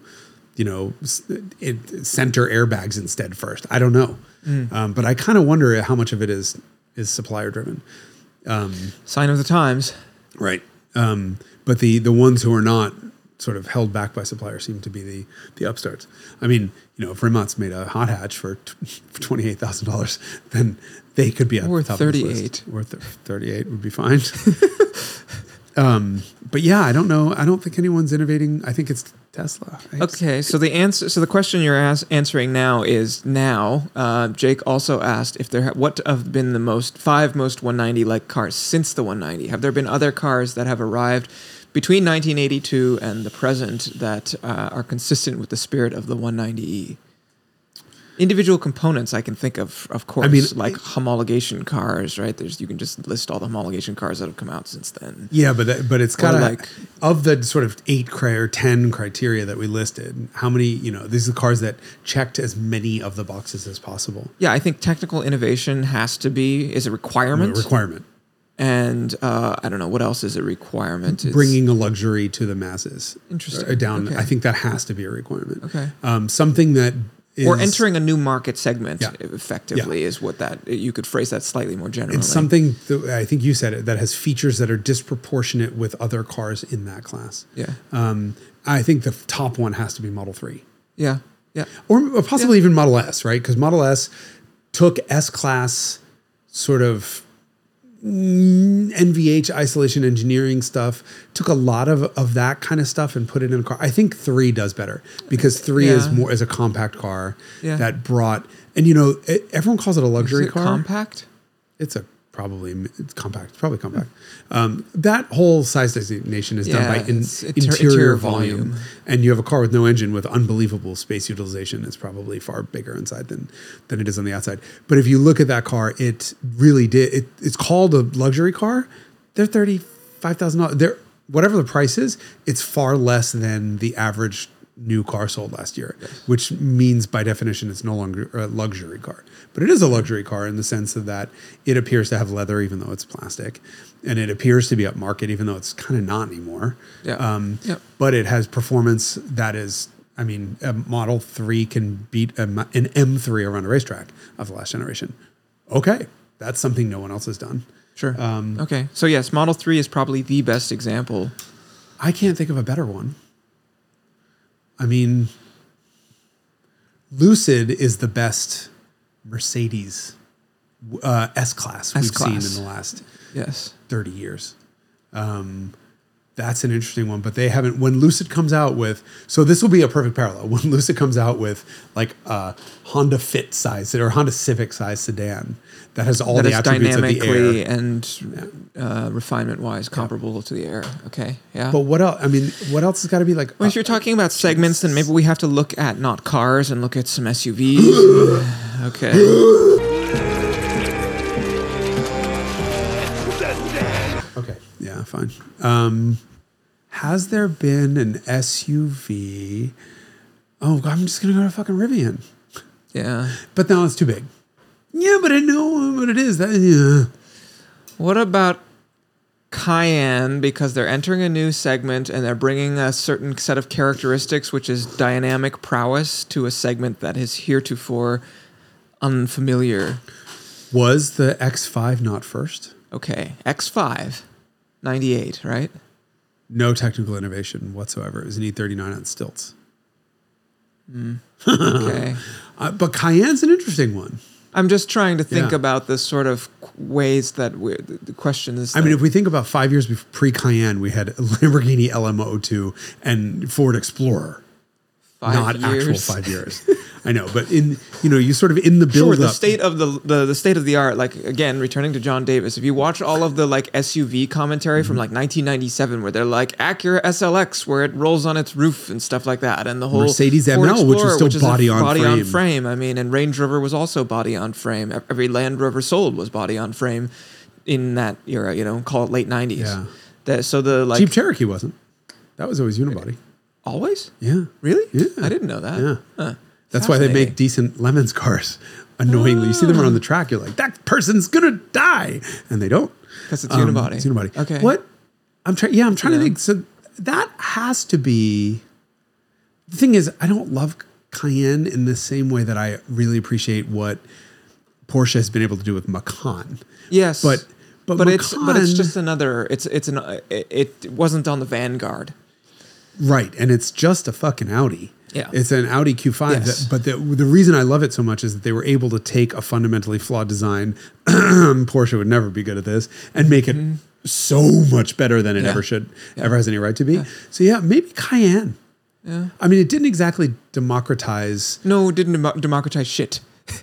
[SPEAKER 1] center airbags instead first. I don't know. But I kind of wonder how much of it is supplier driven.
[SPEAKER 2] Sign of the times.
[SPEAKER 1] Right. But the ones who are not sort of held back by suppliers seem to be the upstarts. I mean, if Rimac made a hot hatch for $28,000, then they could be at
[SPEAKER 2] worth
[SPEAKER 1] the top
[SPEAKER 2] 38.
[SPEAKER 1] Of this list. Worth 38 would be fine. But yeah, I don't know. I don't think anyone's innovating. I think it's Tesla.
[SPEAKER 2] Okay, so the question you're answering now is now. Jake also asked if what have been the five most 190 like cars since the 190. Have there been other cars that have arrived between 1982 and the present that are consistent with the spirit of the 190e? Individual components I can think of course, like homologation cars, right? You can just list all the homologation cars that have come out since then.
[SPEAKER 1] Yeah, but it's kind of of the sort of 8 or 10 criteria that we listed. How many? These are the cars that checked as many of the boxes as possible.
[SPEAKER 2] Yeah, I think technical innovation is a requirement. And I don't know what else is a requirement.
[SPEAKER 1] Bringing a luxury to the masses.
[SPEAKER 2] Interesting.
[SPEAKER 1] I think that has to be a requirement.
[SPEAKER 2] Okay.
[SPEAKER 1] Something that.
[SPEAKER 2] Or entering a new market segment effectively is what you could phrase that slightly more generally.
[SPEAKER 1] It's something that, I think you said it, that has features that are disproportionate with other cars in that class.
[SPEAKER 2] Yeah.
[SPEAKER 1] I think the top one has to be Model 3.
[SPEAKER 2] Yeah. Yeah.
[SPEAKER 1] Or possibly even Model S, right? Because Model S took S-Class sort of NVH isolation engineering stuff, took a lot of that kind of stuff and put it in a car. I think 3 does better because 3 is more as a compact car that brought, and everyone calls it a luxury car.
[SPEAKER 2] Compact?
[SPEAKER 1] It's it's compact. It's probably compact. That whole size designation is done by interior volume. And you have a car with no engine with unbelievable space utilization. It's probably far bigger inside than it is on the outside. But if you look at that car, it really did. It's called a luxury car. They're $35,000. They're whatever the price is. It's far less than the average new car sold last year, which means by definition it's no longer a luxury car. But it is a luxury car in the sense of that it appears to have leather even though it's plastic, and it appears to be upmarket even though it's kind of not anymore. But it has performance that is, a Model 3 can beat an M3 around a racetrack of the last generation. Okay, that's something no one else has done.
[SPEAKER 2] Sure. Okay, so yes, Model 3 is probably the best example.
[SPEAKER 1] I can't think of a better one. Lucid is the best Mercedes S-Class we've seen in the last 30 years. That's an interesting one, but they haven't. When Lucid comes out with, so this will be a perfect parallel. When Lucid comes out with like a Honda Fit size or Honda Civic size sedan that has all the attributes of the Air
[SPEAKER 2] and refinement wise comparable to the Air. Okay, yeah.
[SPEAKER 1] But what else? What else has got to be like?
[SPEAKER 2] Well, if you're talking about segments, then maybe we have to look at not cars and look at some SUVs. Okay.
[SPEAKER 1] Okay. Yeah, fine. Has there been an SUV? Oh, I'm just going to go to fucking Rivian.
[SPEAKER 2] Yeah.
[SPEAKER 1] But now it's too big. Yeah, but I know what it is.
[SPEAKER 2] What about Cayenne? Because they're entering a new segment and they're bringing a certain set of characteristics, which is dynamic prowess, to a segment that is heretofore unfamiliar.
[SPEAKER 1] Was the X5 not first?
[SPEAKER 2] Okay, X5, 98, right?
[SPEAKER 1] No technical innovation whatsoever. It was an E39 on stilts.
[SPEAKER 2] Okay.
[SPEAKER 1] But Cayenne's an interesting one.
[SPEAKER 2] I'm just trying to think about the sort of ways that the question is.
[SPEAKER 1] If we think about 5 years pre-Cayenne, we had Lamborghini LM02 and Ford Explorer.
[SPEAKER 2] 5 years?
[SPEAKER 1] Actual 5 years. I know, but you sort of in the build up.
[SPEAKER 2] The state of the state of the art, like again, returning to John Davis, if you watch all of the like SUV commentary from like 1997, where they're like Acura SLX, where it rolls on its roof and stuff like that, and the whole
[SPEAKER 1] Mercedes ML, which was still body on frame.
[SPEAKER 2] And Range Rover was also body on frame. Every Land Rover sold was body on frame in that era. Call it late 90s.
[SPEAKER 1] Yeah. Jeep Cherokee wasn't. That was always unibody.
[SPEAKER 2] Always?
[SPEAKER 1] Yeah.
[SPEAKER 2] Really?
[SPEAKER 1] Yeah.
[SPEAKER 2] I didn't know that.
[SPEAKER 1] Yeah. Huh. That's why they make decent Lemons cars. Annoyingly, you see them around the track, you're like, that person's gonna die, and they don't
[SPEAKER 2] because it's unibody.
[SPEAKER 1] It's unibody.
[SPEAKER 2] Okay.
[SPEAKER 1] What? I'm trying to think. So that has to be. The thing is, I don't love Cayenne in the same way that I really appreciate what Porsche has been able to do with Macan.
[SPEAKER 2] Yes,
[SPEAKER 1] but Macan,
[SPEAKER 2] it's just another. It wasn't on the vanguard.
[SPEAKER 1] Right, and it's just a fucking Audi.
[SPEAKER 2] Yeah.
[SPEAKER 1] It's an Audi Q5. But the reason I love it so much is that they were able to take a fundamentally flawed design, Porsche would never be good at this, and make it so much better than it ever should, ever has any right to be.
[SPEAKER 2] Yeah.
[SPEAKER 1] So yeah, maybe Cayenne.
[SPEAKER 2] Yeah.
[SPEAKER 1] I mean, it didn't exactly democratize.
[SPEAKER 2] No, it didn't democratize shit.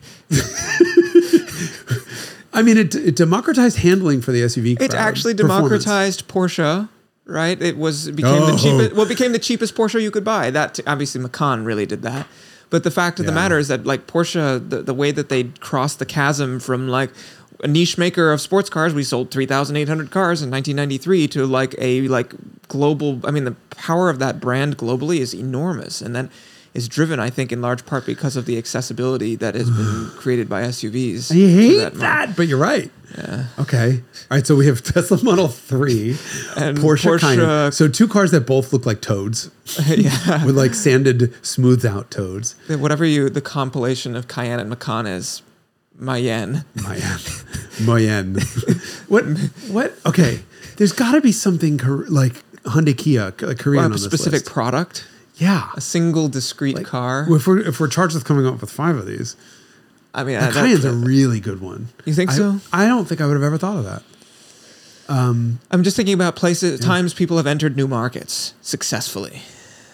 [SPEAKER 1] I mean, it democratized handling for the SUV crowd.
[SPEAKER 2] It actually
[SPEAKER 1] Performance.
[SPEAKER 2] democratized Porsche, right? It became the cheapest. Well, it became the cheapest Porsche you could buy. That obviously Macan really did that. But the fact of the matter is that like Porsche, the way that they crossed the chasm from like a niche maker of sports cars, we sold 3,800 cars in 1993 to like a global. I mean, the power of that brand globally is enormous, and that is driven, I think, in large part because of the accessibility that has been created by SUVs.
[SPEAKER 1] I hate that, but you're right.
[SPEAKER 2] Yeah.
[SPEAKER 1] Okay. All right. So we have Tesla Model 3
[SPEAKER 2] And
[SPEAKER 1] Porsche
[SPEAKER 2] Porsche-
[SPEAKER 1] Cayenne. So two cars that both look like toads
[SPEAKER 2] Yeah.
[SPEAKER 1] with like sanded, smoothed out toads.
[SPEAKER 2] Whatever the compilation of Cayenne and Macan is, Mayenne.
[SPEAKER 1] Moyenne. What? Okay. There's got to be something like Hyundai Kia, Korean on
[SPEAKER 2] A
[SPEAKER 1] this
[SPEAKER 2] specific
[SPEAKER 1] list.
[SPEAKER 2] product,
[SPEAKER 1] Yeah.
[SPEAKER 2] a single discrete car.
[SPEAKER 1] If we're charged with coming up with 5 of these,
[SPEAKER 2] I mean,
[SPEAKER 1] the Cayenne's a really good one.
[SPEAKER 2] You think so?
[SPEAKER 1] I don't think I would have ever thought of that.
[SPEAKER 2] I'm just thinking about times people have entered new markets successfully.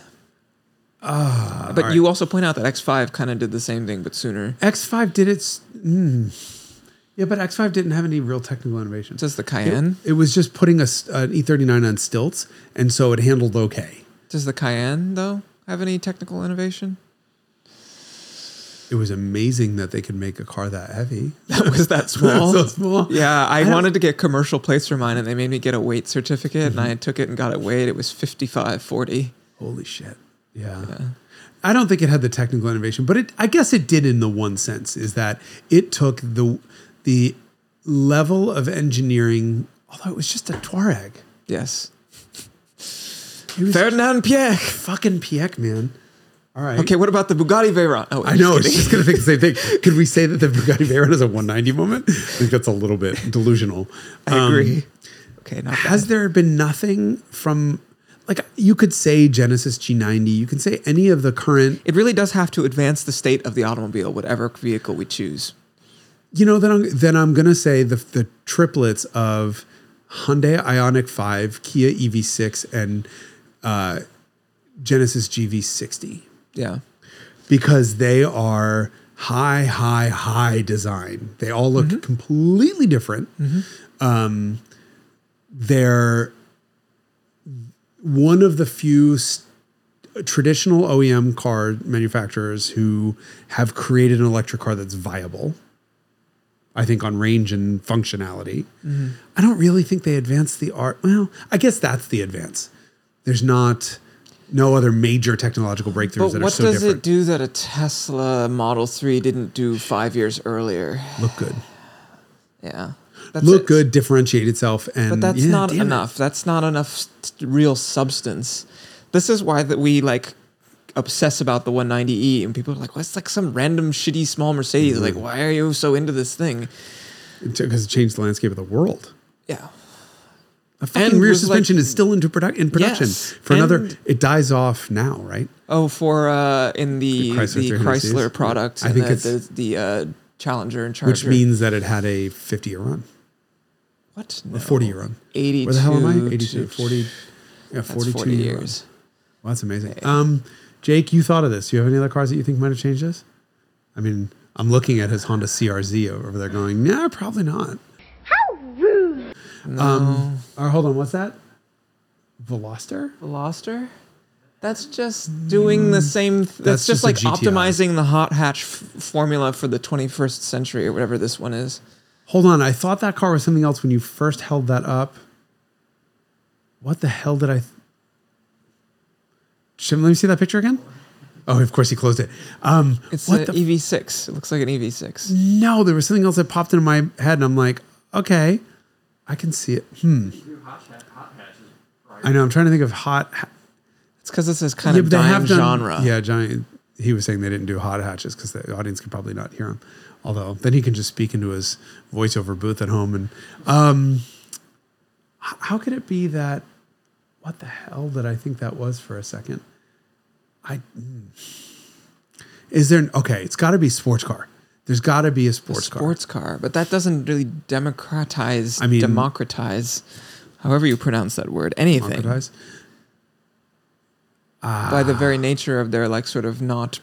[SPEAKER 2] But
[SPEAKER 1] right.
[SPEAKER 2] you also point out that X5 kind of did the same thing, but sooner.
[SPEAKER 1] X5 did its. Yeah, but X5 didn't have any real technical innovation.
[SPEAKER 2] Does the Cayenne?
[SPEAKER 1] It was just putting an E39 on stilts, and so it handled okay.
[SPEAKER 2] Does the Cayenne, though, have any technical innovation?
[SPEAKER 1] It was amazing that they could make a car that heavy.
[SPEAKER 2] That was that small?
[SPEAKER 1] So small.
[SPEAKER 2] Yeah, I wanted to get commercial plates for mine, and they made me get a weight certificate, and I took it and got it weighed. It was 55.40.
[SPEAKER 1] Holy shit. Yeah. I don't think it had the technical innovation, but I guess it did in the one sense, is that it took the level of engineering, although it was just a Touareg.
[SPEAKER 2] Yes.
[SPEAKER 1] It was
[SPEAKER 2] Ferdinand Piech.
[SPEAKER 1] fucking Piech, man. All right.
[SPEAKER 2] Okay, what about the Bugatti Veyron? Oh,
[SPEAKER 1] I know. I was just going to think the same thing. Could we say that the Bugatti Veyron is a 190 moment? I think that's a little bit delusional.
[SPEAKER 2] I agree. Okay, not
[SPEAKER 1] Has
[SPEAKER 2] bad.
[SPEAKER 1] there been nothing from, like, you could say Genesis G90, you can say any of the current,
[SPEAKER 2] It really does have to advance the state of the automobile, whatever vehicle we choose.
[SPEAKER 1] then I'm going to say the triplets of Hyundai Ioniq 5, Kia EV6, and Genesis GV60.
[SPEAKER 2] Yeah.
[SPEAKER 1] Because they are high design. They all look completely different. They're one of the few traditional OEM car manufacturers who have created an electric car that's viable. I think on range and functionality. I don't really think they advanced the art. Well, I guess that's the advance. There's no other major technological breakthroughs
[SPEAKER 2] But
[SPEAKER 1] that are
[SPEAKER 2] what
[SPEAKER 1] so
[SPEAKER 2] does
[SPEAKER 1] different.
[SPEAKER 2] it do that a Tesla Model 3 didn't do 5 years earlier?
[SPEAKER 1] Look good.
[SPEAKER 2] Yeah. That's
[SPEAKER 1] Look
[SPEAKER 2] it.
[SPEAKER 1] good, differentiate itself, and
[SPEAKER 2] But that's
[SPEAKER 1] yeah,
[SPEAKER 2] not
[SPEAKER 1] damn it.
[SPEAKER 2] enough. That's not enough real substance. This is why that we like obsess about the 190e, and people are like, "Well, it's like some random shitty small Mercedes." Like, why are you so into this thing?
[SPEAKER 1] Because it changed the landscape of the world.
[SPEAKER 2] Yeah.
[SPEAKER 1] A fucking
[SPEAKER 2] And
[SPEAKER 1] rear
[SPEAKER 2] was like-
[SPEAKER 1] suspension is still in production.
[SPEAKER 2] Yes.
[SPEAKER 1] For another,
[SPEAKER 2] And-
[SPEAKER 1] it dies off now, right?
[SPEAKER 2] Oh, for in the
[SPEAKER 1] Chrysler
[SPEAKER 2] Chrysler
[SPEAKER 1] 300
[SPEAKER 2] product,
[SPEAKER 1] I think
[SPEAKER 2] and
[SPEAKER 1] it's-
[SPEAKER 2] the Challenger and Charger.
[SPEAKER 1] Which means that it had a 50-year run,
[SPEAKER 2] what?
[SPEAKER 1] a 40-year run.
[SPEAKER 2] 82.
[SPEAKER 1] Where the hell am I? 82, 40, yeah,
[SPEAKER 2] That's
[SPEAKER 1] 42
[SPEAKER 2] 40
[SPEAKER 1] years.
[SPEAKER 2] years.
[SPEAKER 1] Well, that's amazing. Jake, you thought of this. Do you have any other cars that you think might have changed this? I mean, I'm looking at his Honda CRZ over there going, nah, probably not.
[SPEAKER 2] No.
[SPEAKER 1] Or hold on, what's that? Veloster?
[SPEAKER 2] Veloster? That's just doing the same. That's
[SPEAKER 1] just
[SPEAKER 2] just
[SPEAKER 1] a
[SPEAKER 2] like
[SPEAKER 1] GTI.
[SPEAKER 2] optimizing the hot hatch formula for the 21st century or whatever this one is.
[SPEAKER 1] Hold on, I thought that car was something else when you first held that up. What the hell did I... Let me see that picture again. Oh, of course he closed it.
[SPEAKER 2] It's
[SPEAKER 1] what
[SPEAKER 2] an EV6. It looks like an EV6.
[SPEAKER 1] No, there was something else that popped into my head, and I'm like, okay, I can see it. I know. I'm trying to think of hot.
[SPEAKER 2] It's because it's this kind of
[SPEAKER 1] but they
[SPEAKER 2] dying
[SPEAKER 1] have done-
[SPEAKER 2] genre.
[SPEAKER 1] Yeah, giant. He was saying they didn't do hot hatches because the audience could probably not hear him. Although then he can just speak into his voiceover booth at home. And how could it be that? What the hell did I think that was for a second? Is there? Okay, it's got to be sports car. There's got to be a sports car.
[SPEAKER 2] Sports car, but that doesn't really democratize.
[SPEAKER 1] I mean-
[SPEAKER 2] democratize however you pronounce that word, anything.
[SPEAKER 1] Democratize?
[SPEAKER 2] By the very nature of their like sort of not.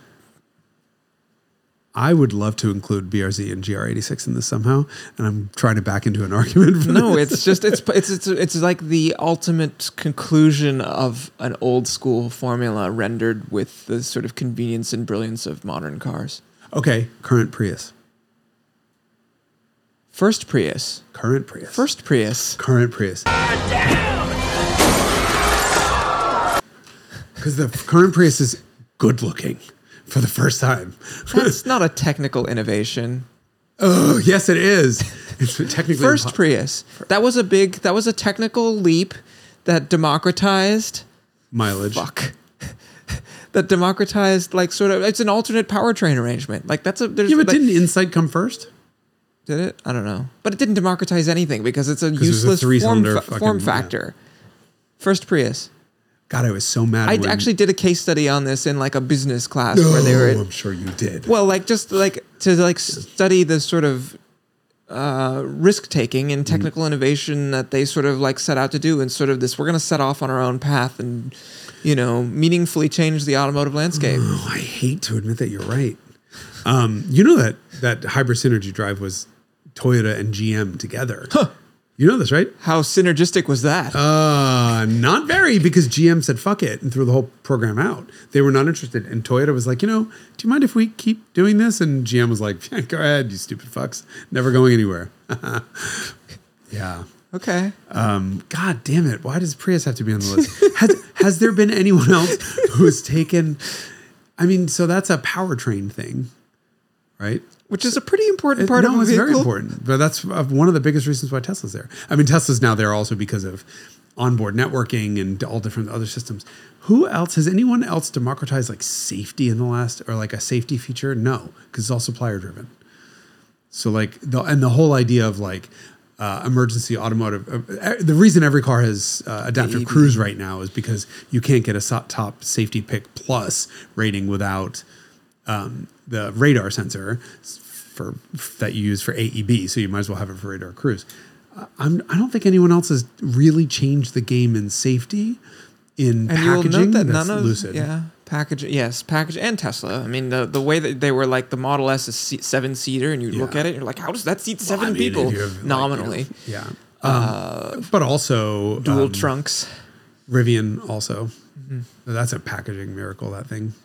[SPEAKER 1] I would love to include BRZ and GR86 in this somehow, and I'm trying to back into an argument for
[SPEAKER 2] No,
[SPEAKER 1] this.
[SPEAKER 2] it's just it's like the ultimate conclusion of an old school formula rendered with the sort of convenience and brilliance of modern cars.
[SPEAKER 1] Okay, current Prius.
[SPEAKER 2] First Prius.
[SPEAKER 1] Current Prius.
[SPEAKER 2] First Prius.
[SPEAKER 1] Current Prius. Because the current Prius is good looking for the first time.
[SPEAKER 2] That's not a technical innovation.
[SPEAKER 1] Oh, yes, it is. It's technically
[SPEAKER 2] First Prius. That was a technical leap that democratized
[SPEAKER 1] mileage.
[SPEAKER 2] That democratized like sort of it's an alternate powertrain arrangement. Like there's
[SPEAKER 1] Yeah, but
[SPEAKER 2] like,
[SPEAKER 1] didn't Insight come first?
[SPEAKER 2] did it? I don't know. But it didn't democratize anything because it's a
[SPEAKER 1] was a
[SPEAKER 2] useless
[SPEAKER 1] three-cylinder
[SPEAKER 2] form
[SPEAKER 1] fucking-
[SPEAKER 2] factor. First Prius.
[SPEAKER 1] God, I was so mad.
[SPEAKER 2] I
[SPEAKER 1] when-
[SPEAKER 2] actually did a case study on this in like a business class where they were
[SPEAKER 1] I'm sure you did.
[SPEAKER 2] well, like just like to like study the sort of risk taking and technical innovation that they sort of like set out to do, and sort of this we're going to set off on our own path and meaningfully change the automotive landscape.
[SPEAKER 1] Oh, I hate to admit that you're right. You know that hybrid synergy drive was Toyota and GM together.
[SPEAKER 2] Huh.
[SPEAKER 1] You know this, right?
[SPEAKER 2] How synergistic was that?
[SPEAKER 1] Not very, because GM said fuck it and threw the whole program out. They were not interested, and Toyota was like, do you mind if we keep doing this? And GM was like, yeah, go ahead, you stupid fucks, never going anywhere. Yeah.
[SPEAKER 2] Okay.
[SPEAKER 1] God damn it! Why does Prius have to be on the list? Has there been anyone else who's taken? I mean, so that's a powertrain thing, right?
[SPEAKER 2] Which is a pretty important part of a
[SPEAKER 1] it's
[SPEAKER 2] vehicle.
[SPEAKER 1] very important, but that's one of the biggest reasons why Tesla's there. I mean, Tesla's now there also because of onboard networking and all different other systems. Who else has anyone else democratized like safety in the last, or like a safety feature? No, because it's all supplier driven. So like the whole idea of like emergency automotive. The reason every car has adaptive
[SPEAKER 2] AEB.
[SPEAKER 1] cruise right now is because you can't get a top safety pick plus rating without the radar sensor that you use for AEB. So you might as well have it for radar cruise. I don't think anyone else has really changed the game in safety in
[SPEAKER 2] And you will
[SPEAKER 1] packaging.
[SPEAKER 2] note that
[SPEAKER 1] That's
[SPEAKER 2] none of
[SPEAKER 1] Lucid.
[SPEAKER 2] package and Tesla. I mean, the way that they were like the Model S is 7-seater, and you look
[SPEAKER 1] Yeah.
[SPEAKER 2] at it, you're like, how does that seat
[SPEAKER 1] Well,
[SPEAKER 2] seven
[SPEAKER 1] I mean,
[SPEAKER 2] people
[SPEAKER 1] if you have, like,
[SPEAKER 2] nominally?
[SPEAKER 1] yeah. But also
[SPEAKER 2] Dual trunks.
[SPEAKER 1] Rivian also. That's a packaging miracle, that thing.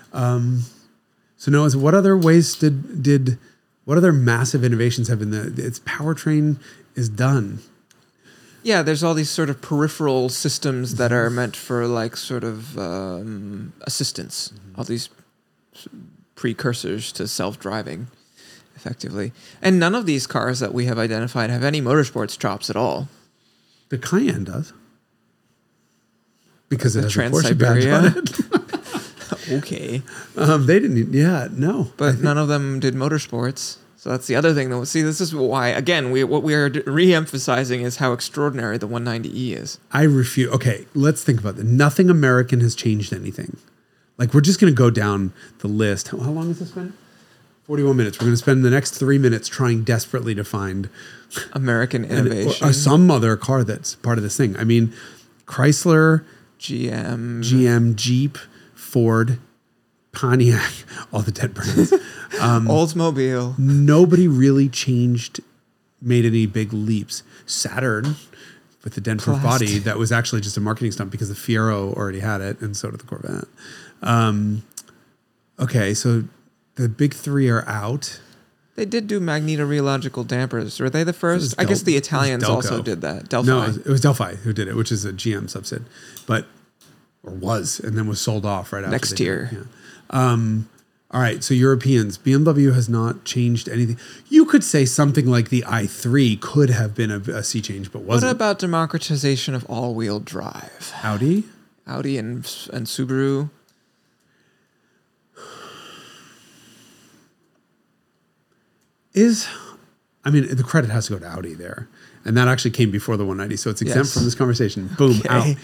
[SPEAKER 1] So Noah, what other ways what other massive innovations have been its powertrain is done?
[SPEAKER 2] Yeah, there's all these sort of peripheral systems that are meant for like sort of assistance. All these precursors to self-driving, effectively. And none of these cars that we have identified have any motorsports chops at all.
[SPEAKER 1] The Cayenne does. Because it
[SPEAKER 2] The
[SPEAKER 1] has a Porsche badge on
[SPEAKER 2] Trans-Siberia.
[SPEAKER 1] it.
[SPEAKER 2] Okay.
[SPEAKER 1] They didn't, no.
[SPEAKER 2] But none of them did motorsports. So that's the other thing. Though. See, this is why, again, what we are re-emphasizing is how extraordinary the 190E is.
[SPEAKER 1] I refuse. Okay, let's think about that. Nothing American has changed anything. Like, we're just going to go down the list. How long has this been? 41 minutes. We're going to spend the next 3 minutes trying desperately to find
[SPEAKER 2] American innovation.
[SPEAKER 1] or some other car that's part of this thing. I mean, Chrysler,
[SPEAKER 2] GM,
[SPEAKER 1] Jeep, Ford, Pontiac, all the dead brands.
[SPEAKER 2] Oldsmobile.
[SPEAKER 1] Nobody really made any big leaps. Saturn, with the dent-proof body, that was actually just a marketing stunt because the Fiero already had it, and so did the Corvette. Okay, so the big three are out.
[SPEAKER 2] They did do magnetorheological dampers. Were they the first? I guess the Italians also did that. Delphi.
[SPEAKER 1] No, it was Delphi who did it, which is a GM subset, and then was sold off right after.
[SPEAKER 2] Next
[SPEAKER 1] they did
[SPEAKER 2] tier.
[SPEAKER 1] it. Yeah. All right, so Europeans, BMW has not changed anything. You could say something like the i3 could have been a sea change, but
[SPEAKER 2] What
[SPEAKER 1] wasn't.
[SPEAKER 2] about democratization of all-wheel drive?
[SPEAKER 1] Audi?
[SPEAKER 2] Audi and Subaru.
[SPEAKER 1] The credit has to go to Audi there. And that actually came before the 190, so it's exempt
[SPEAKER 2] Yes.
[SPEAKER 1] from this conversation. Boom,
[SPEAKER 2] Okay.
[SPEAKER 1] out.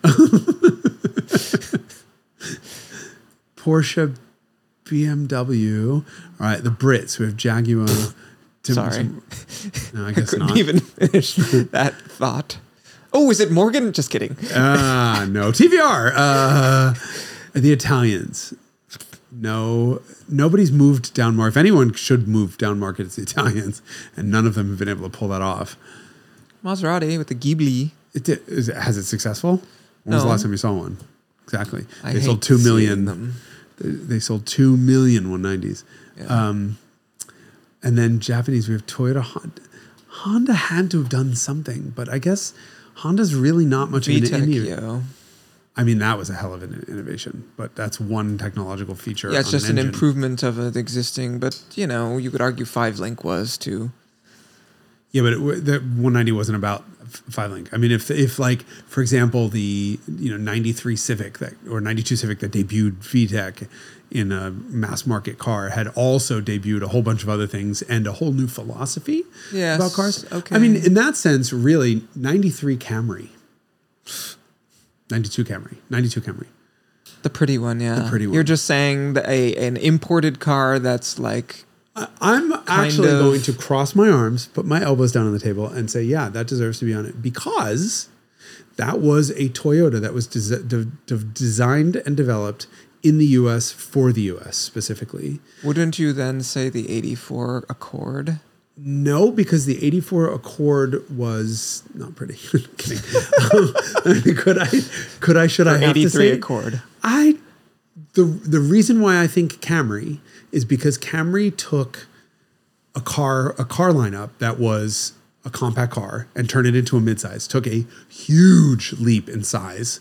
[SPEAKER 1] Porsche, BMW. All right, the Brits. We have Jaguar.
[SPEAKER 2] Sorry.
[SPEAKER 1] No, I guess
[SPEAKER 2] Couldn't
[SPEAKER 1] not.
[SPEAKER 2] even finish that thought. Oh, is it Morgan? Just kidding.
[SPEAKER 1] No. TVR. The Italians. No, nobody's moved down market. If anyone should move down market, it's the Italians, and none of them have been able to pull that off.
[SPEAKER 2] Maserati with the Ghibli.
[SPEAKER 1] Has it successvel? When was the
[SPEAKER 2] No.
[SPEAKER 1] last time you saw one? Exactly.
[SPEAKER 2] I
[SPEAKER 1] They sold
[SPEAKER 2] hate
[SPEAKER 1] 2
[SPEAKER 2] seeing
[SPEAKER 1] million.
[SPEAKER 2] them.
[SPEAKER 1] They sold 2 million 190s.
[SPEAKER 2] Yeah.
[SPEAKER 1] And then Japanese, we have Toyota. Honda had to have done something, but I guess Honda's really not much of an India.
[SPEAKER 2] VTEC.
[SPEAKER 1] I mean, that was a hell of an innovation, but that's one technological feature.
[SPEAKER 2] Yeah, it's
[SPEAKER 1] on
[SPEAKER 2] just an
[SPEAKER 1] engine.
[SPEAKER 2] improvement of an existing, but you could argue 5-link was too.
[SPEAKER 1] Yeah, but the 190 wasn't about 5-link. I mean, if like, for example, the 93 Civic or 92 Civic that debuted VTEC in a mass market car had also debuted a whole bunch of other things and a whole new philosophy
[SPEAKER 2] Yes,
[SPEAKER 1] about cars.
[SPEAKER 2] okay.
[SPEAKER 1] I mean, in that sense, really, 93 Camry. 92 Camry.
[SPEAKER 2] The pretty one, yeah.
[SPEAKER 1] The pretty one.
[SPEAKER 2] You're just saying that an imported car that's like,
[SPEAKER 1] I'm actually
[SPEAKER 2] of-
[SPEAKER 1] going to cross my arms, put my elbows down on the table, and say, yeah, that deserves to be on it because that was a Toyota that was designed and developed in the U.S. for the U.S. specifically.
[SPEAKER 2] wouldn't you then say the 84 Accord?
[SPEAKER 1] No, because the 84 Accord was not pretty. Kidding. Should I have to
[SPEAKER 2] 83
[SPEAKER 1] say
[SPEAKER 2] Accord.
[SPEAKER 1] The reason why I think Camry is because Camry took a car lineup that was a compact car and turned it into a midsize. Took a huge leap in size,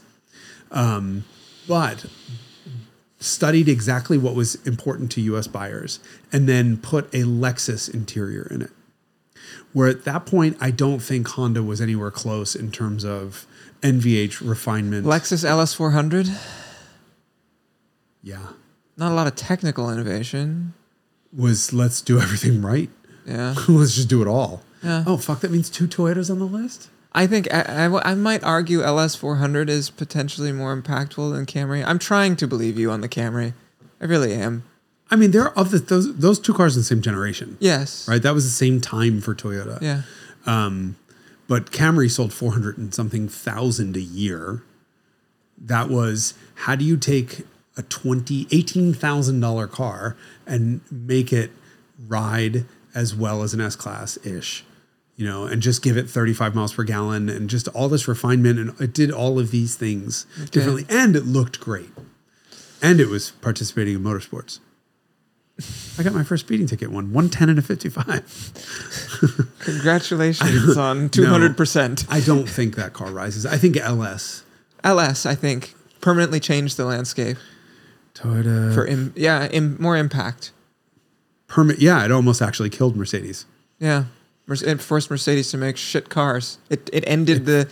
[SPEAKER 1] but studied exactly what was important to U.S. buyers and then put a Lexus interior in it. Where at that point, I don't think Honda was anywhere close in terms of NVH refinement.
[SPEAKER 2] Lexus LS400?
[SPEAKER 1] Yeah.
[SPEAKER 2] Not a lot of technical innovation.
[SPEAKER 1] Was let's do everything right.
[SPEAKER 2] Yeah.
[SPEAKER 1] Let's just do it all.
[SPEAKER 2] Yeah.
[SPEAKER 1] Oh, fuck, that means 2 Toyotas on the list?
[SPEAKER 2] I think I might argue LS400 is potentially more impactful than Camry. I'm trying to believe you on the Camry. I really am.
[SPEAKER 1] I mean, they're of those 2 cars in the same generation.
[SPEAKER 2] Yes.
[SPEAKER 1] Right? That was the same time for Toyota.
[SPEAKER 2] Yeah.
[SPEAKER 1] But Camry sold 400 and something thousand a year. That was, how do you take a $18,000 car and make it ride as well as an S-Class-ish? And just give it 35 miles per gallon and just all this refinement. And it did all of these things differently. And it looked great. And it was participating in motorsports. I got my first speeding ticket, 110 and a 55.
[SPEAKER 2] Congratulations on 200%.
[SPEAKER 1] I don't think that car rises. I think LS.
[SPEAKER 2] LS, I think, permanently changed the landscape
[SPEAKER 1] Toyota.
[SPEAKER 2] for more impact.
[SPEAKER 1] It almost actually killed Mercedes.
[SPEAKER 2] Yeah. It forced Mercedes to make shit cars. It ended the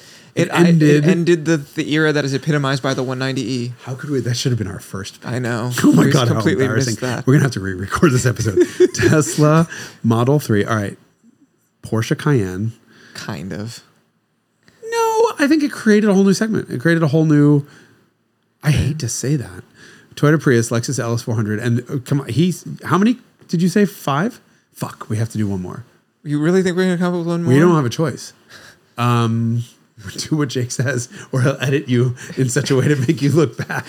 [SPEAKER 2] era that is epitomized by the 190e.
[SPEAKER 1] How could we? That should have been our first.
[SPEAKER 2] I know.
[SPEAKER 1] Oh my
[SPEAKER 2] We
[SPEAKER 1] God, how
[SPEAKER 2] completely
[SPEAKER 1] embarrassing.
[SPEAKER 2] missed that.
[SPEAKER 1] We're going to have to re-record this episode. Tesla Model 3. All right. Porsche Cayenne.
[SPEAKER 2] Kind of.
[SPEAKER 1] No, I think it created a whole new segment. It created a whole new, I hate to say that. Toyota Prius, Lexus LS400. And come on, how many did you say? 5? Fuck, we have to do one more.
[SPEAKER 2] You really think we're going to come up with one more?
[SPEAKER 1] We don't have a choice. Do what Jake says, or he'll edit you in such a way to make you look bad.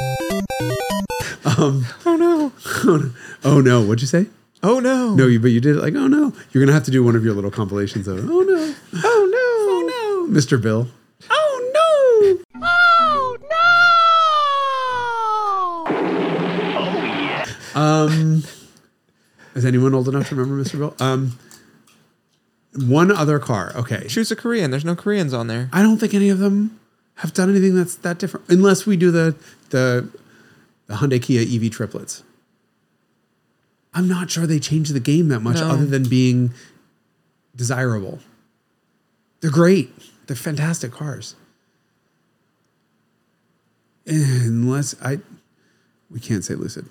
[SPEAKER 2] Oh no.
[SPEAKER 1] Oh no, what'd you say?
[SPEAKER 2] Oh no.
[SPEAKER 1] No, but you did it like, oh no. You're going to have to do one of your little compilations of, oh no.
[SPEAKER 2] Oh no.
[SPEAKER 1] Mr. Bill.
[SPEAKER 2] Oh no.
[SPEAKER 1] Is anyone old enough to remember Mr. Bill? One other car. Okay.
[SPEAKER 2] Choose a Korean. There's no Koreans on there.
[SPEAKER 1] I don't think any of them have done anything that's that different, unless we do the Hyundai Kia EV triplets. I'm not sure they change the game that much,
[SPEAKER 2] No.
[SPEAKER 1] other than being desirable. They're great. They're fantastic cars. We can't say Lucid.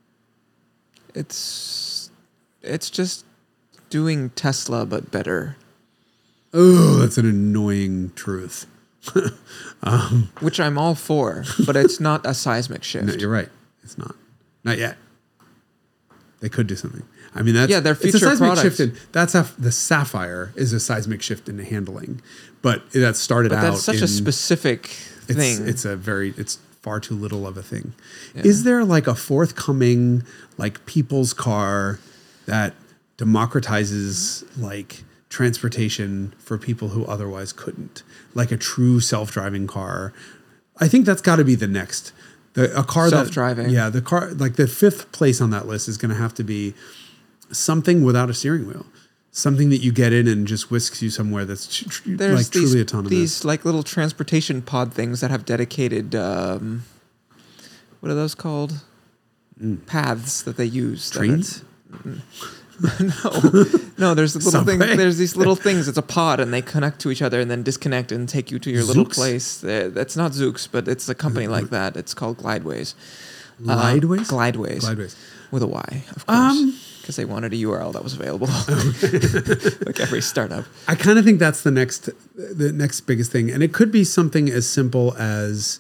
[SPEAKER 2] It's just doing Tesla but better,
[SPEAKER 1] Oh, that's an annoying truth.
[SPEAKER 2] which I'm all for, but it's not a seismic shift.
[SPEAKER 1] No, you're right. It's not yet. They could do something. I mean, that's
[SPEAKER 2] Yeah, they're
[SPEAKER 1] it's a
[SPEAKER 2] future
[SPEAKER 1] seismic
[SPEAKER 2] products.
[SPEAKER 1] shift. The Sapphire is a seismic shift in handling, but that started
[SPEAKER 2] But
[SPEAKER 1] out.
[SPEAKER 2] that's such a specific thing.
[SPEAKER 1] It's far too little of a thing.
[SPEAKER 2] Yeah.
[SPEAKER 1] Is there like a forthcoming like people's car that democratizes like transportation for people who otherwise couldn't, like a true self-driving car? I think that's got to be the next. A car
[SPEAKER 2] Self-driving.
[SPEAKER 1] Yeah, the car, like the fifth place on that list is going to have to be something without a steering wheel, something that you get in and just whisks you somewhere that's
[SPEAKER 2] There's
[SPEAKER 1] like truly autonomous.
[SPEAKER 2] These like little transportation pod things that have dedicated, what are those called? Paths that they use. that are-
[SPEAKER 1] Trains.
[SPEAKER 2] No, there's a little thing.
[SPEAKER 1] Subway?
[SPEAKER 2] There's these little things. It's a pod, and they connect to each other, and then disconnect and take you to your little
[SPEAKER 1] Zoox?
[SPEAKER 2] place. That's not Zoox, but it's a company like that. It's called Glideways.
[SPEAKER 1] Glideways?
[SPEAKER 2] Glideways.
[SPEAKER 1] Glideways.
[SPEAKER 2] With a Y, of course, because they wanted a URL that was available. Like every startup.
[SPEAKER 1] I kind of think that's the next biggest thing, and it could be something as simple as.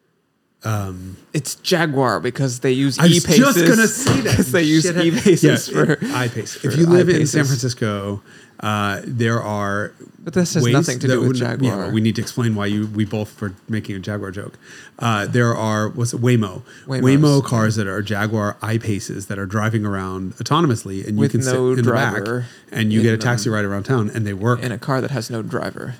[SPEAKER 2] It's Jaguar because they use
[SPEAKER 1] I was
[SPEAKER 2] e-paces.
[SPEAKER 1] just gonna say that.
[SPEAKER 2] Because they use
[SPEAKER 1] Shithead.
[SPEAKER 2] e-paces for
[SPEAKER 1] iPace.
[SPEAKER 2] for
[SPEAKER 1] If you live in
[SPEAKER 2] iPaces.
[SPEAKER 1] San Francisco, there are.
[SPEAKER 2] But this has
[SPEAKER 1] ways
[SPEAKER 2] nothing to
[SPEAKER 1] that
[SPEAKER 2] do with
[SPEAKER 1] would-
[SPEAKER 2] Jaguar.
[SPEAKER 1] Yeah, we need to explain why we both were making a Jaguar joke. There are Waymo
[SPEAKER 2] Waymos,
[SPEAKER 1] cars that are Jaguar iPaces that are driving around autonomously, and you
[SPEAKER 2] With
[SPEAKER 1] can
[SPEAKER 2] no
[SPEAKER 1] sit in the
[SPEAKER 2] driver
[SPEAKER 1] back and you
[SPEAKER 2] in
[SPEAKER 1] get a
[SPEAKER 2] them.
[SPEAKER 1] taxi ride around town, and they work.
[SPEAKER 2] in a car that has no driver.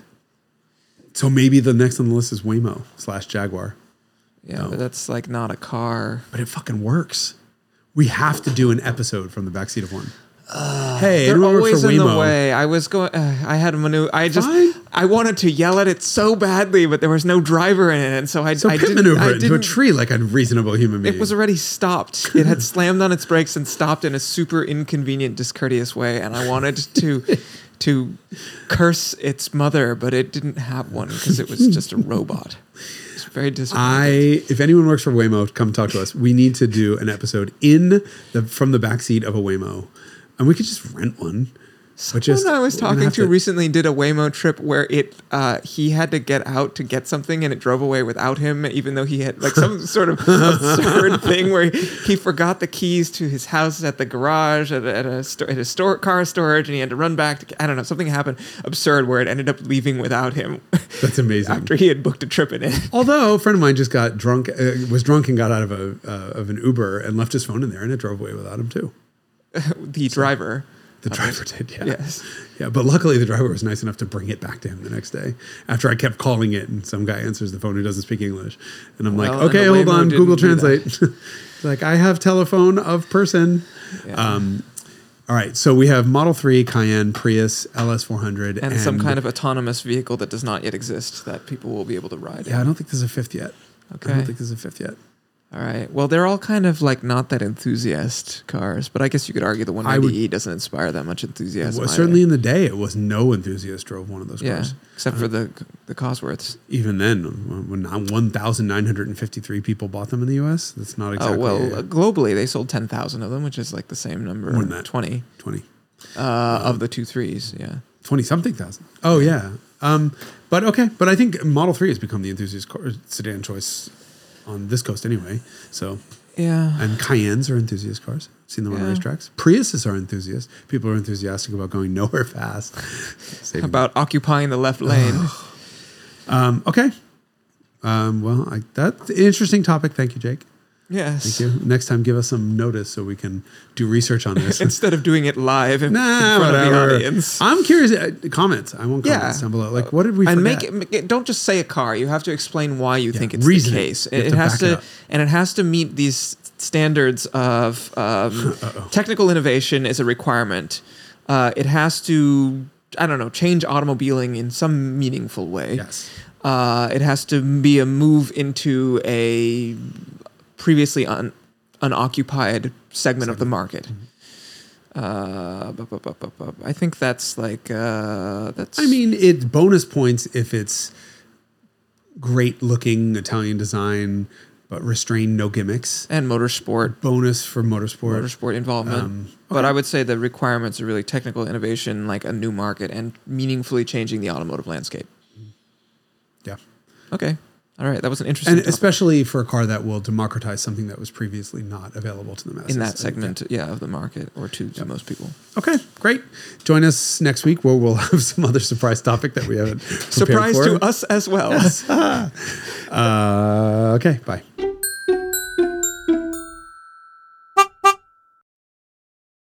[SPEAKER 1] So maybe the next on the list is Waymo / Jaguar.
[SPEAKER 2] Yeah,
[SPEAKER 1] No.
[SPEAKER 2] but that's like not a car.
[SPEAKER 1] But it fucking works. We have to do an episode from the backseat of one. Hey,
[SPEAKER 2] They're
[SPEAKER 1] anyone work
[SPEAKER 2] always
[SPEAKER 1] for
[SPEAKER 2] in the
[SPEAKER 1] Waymo?
[SPEAKER 2] way. I was going. I had a maneuver.
[SPEAKER 1] Fine.
[SPEAKER 2] I wanted to yell at it so badly, but there was no driver in it, and so I
[SPEAKER 1] So
[SPEAKER 2] I
[SPEAKER 1] pit
[SPEAKER 2] didn't.
[SPEAKER 1] maneuver
[SPEAKER 2] I
[SPEAKER 1] it into a
[SPEAKER 2] didn't.
[SPEAKER 1] tree like a reasonable human being.
[SPEAKER 2] It was already stopped. It had slammed on its brakes and stopped in a super inconvenient, discourteous way, and I wanted to curse its mother, but it didn't have one because it was just a robot. It's very disappointing.
[SPEAKER 1] If anyone works for Waymo, come talk to us. We need to do an episode from the backseat of a Waymo, and we could just rent one. But
[SPEAKER 2] Someone I was
[SPEAKER 1] we're gonna
[SPEAKER 2] talking
[SPEAKER 1] have
[SPEAKER 2] to recently did a Waymo trip where he had to get out to get something and it drove away without him, even though he had like some sort of absurd thing where he forgot the keys to his house at the garage at a car storage, and he had to run back to, I don't know, something happened absurd where it ended up leaving without him.
[SPEAKER 1] That's amazing.
[SPEAKER 2] After he had booked a trip in it.
[SPEAKER 1] Although a friend of mine just got drunk, was drunk and got out of an Uber and left his phone in there, and it drove away without him too.
[SPEAKER 2] The driver.
[SPEAKER 1] The driver did, yeah.
[SPEAKER 2] Yes.
[SPEAKER 1] Yeah, but luckily the driver was nice enough to bring it back to him the next day after I kept calling it and some guy answers the phone who doesn't speak English. And I'm
[SPEAKER 2] Well,
[SPEAKER 1] like,
[SPEAKER 2] and
[SPEAKER 1] okay,
[SPEAKER 2] the
[SPEAKER 1] hold
[SPEAKER 2] Waymo
[SPEAKER 1] on,
[SPEAKER 2] didn't
[SPEAKER 1] Google
[SPEAKER 2] do that.
[SPEAKER 1] Translate. Like, I have telephone of person.
[SPEAKER 2] Yeah.
[SPEAKER 1] All right, so we have Model 3, Cayenne, Prius, LS400.
[SPEAKER 2] and some kind of autonomous vehicle that does not yet exist that people will be able to ride.
[SPEAKER 1] Yeah, I don't think there's a fifth yet.
[SPEAKER 2] Okay.
[SPEAKER 1] I don't think there's a fifth yet.
[SPEAKER 2] All right. Well, they're all kind of like not that enthusiast cars, but I guess you could argue the 190E doesn't inspire that much enthusiasm.
[SPEAKER 1] Well,
[SPEAKER 2] either.
[SPEAKER 1] certainly in the day, it was no enthusiast drove one of those
[SPEAKER 2] Yeah,
[SPEAKER 1] cars.
[SPEAKER 2] except for the Cosworths.
[SPEAKER 1] Even then, when 1,953 people bought them in the U.S., that's not exactly
[SPEAKER 2] Oh well, globally they sold 10,000 of them, which is like the same number.
[SPEAKER 1] More than that.
[SPEAKER 2] 20
[SPEAKER 1] 20.
[SPEAKER 2] of the 2.3s. Yeah.
[SPEAKER 1] 20 something thousand. Oh yeah. But okay. But I think Model 3 has become the enthusiast car, sedan choice on this coast anyway. So,
[SPEAKER 2] Yeah.
[SPEAKER 1] and Cayennes are enthusiast cars. Seen them on
[SPEAKER 2] Yeah.
[SPEAKER 1] racetracks. Priuses are enthusiasts. People are enthusiastic about going nowhere fast. Saving-
[SPEAKER 2] About occupying the left lane.
[SPEAKER 1] Okay. Well, that's an interesting topic. Thank you, Jake.
[SPEAKER 2] Yes.
[SPEAKER 1] Thank you. Next time, give us some notice so we can do research on this.
[SPEAKER 2] Instead of doing it live in
[SPEAKER 1] Nah,
[SPEAKER 2] front of the
[SPEAKER 1] whatever.
[SPEAKER 2] audience.
[SPEAKER 1] I'm curious. Comments. I want comments
[SPEAKER 2] Yeah.
[SPEAKER 1] down below. Like, what did we
[SPEAKER 2] And
[SPEAKER 1] forget?
[SPEAKER 2] don't just say a car. You have to explain why you think it's
[SPEAKER 1] reason
[SPEAKER 2] the
[SPEAKER 1] it.
[SPEAKER 2] case.
[SPEAKER 1] You have
[SPEAKER 2] It
[SPEAKER 1] to
[SPEAKER 2] has
[SPEAKER 1] back
[SPEAKER 2] to,
[SPEAKER 1] it up.
[SPEAKER 2] and it has to meet these standards of technical innovation is a requirement. It has to, I don't know, change automobiling in some meaningful way.
[SPEAKER 1] Yes.
[SPEAKER 2] It has to be a move into a previously unoccupied segment of the market. I think that's like that's.
[SPEAKER 1] I mean, it's bonus points if it's great looking Italian design, but restrained, no gimmicks.
[SPEAKER 2] and motorsport.
[SPEAKER 1] Bonus for motorsport.
[SPEAKER 2] Involvement. But I would say the requirements are really technical innovation, like a new market, and meaningfully changing the automotive landscape.
[SPEAKER 1] Yeah.
[SPEAKER 2] Okay. All right, that was an interesting
[SPEAKER 1] And
[SPEAKER 2] topic.
[SPEAKER 1] especially for a car that will democratize something that was previously not available to the masses.
[SPEAKER 2] In that
[SPEAKER 1] So,
[SPEAKER 2] segment, of the market, or to most people.
[SPEAKER 1] Okay, great. Join us next week where we'll have some other surprise topic that we haven't prepared
[SPEAKER 2] Surprise
[SPEAKER 1] for.
[SPEAKER 2] to us as well.
[SPEAKER 1] Okay, bye.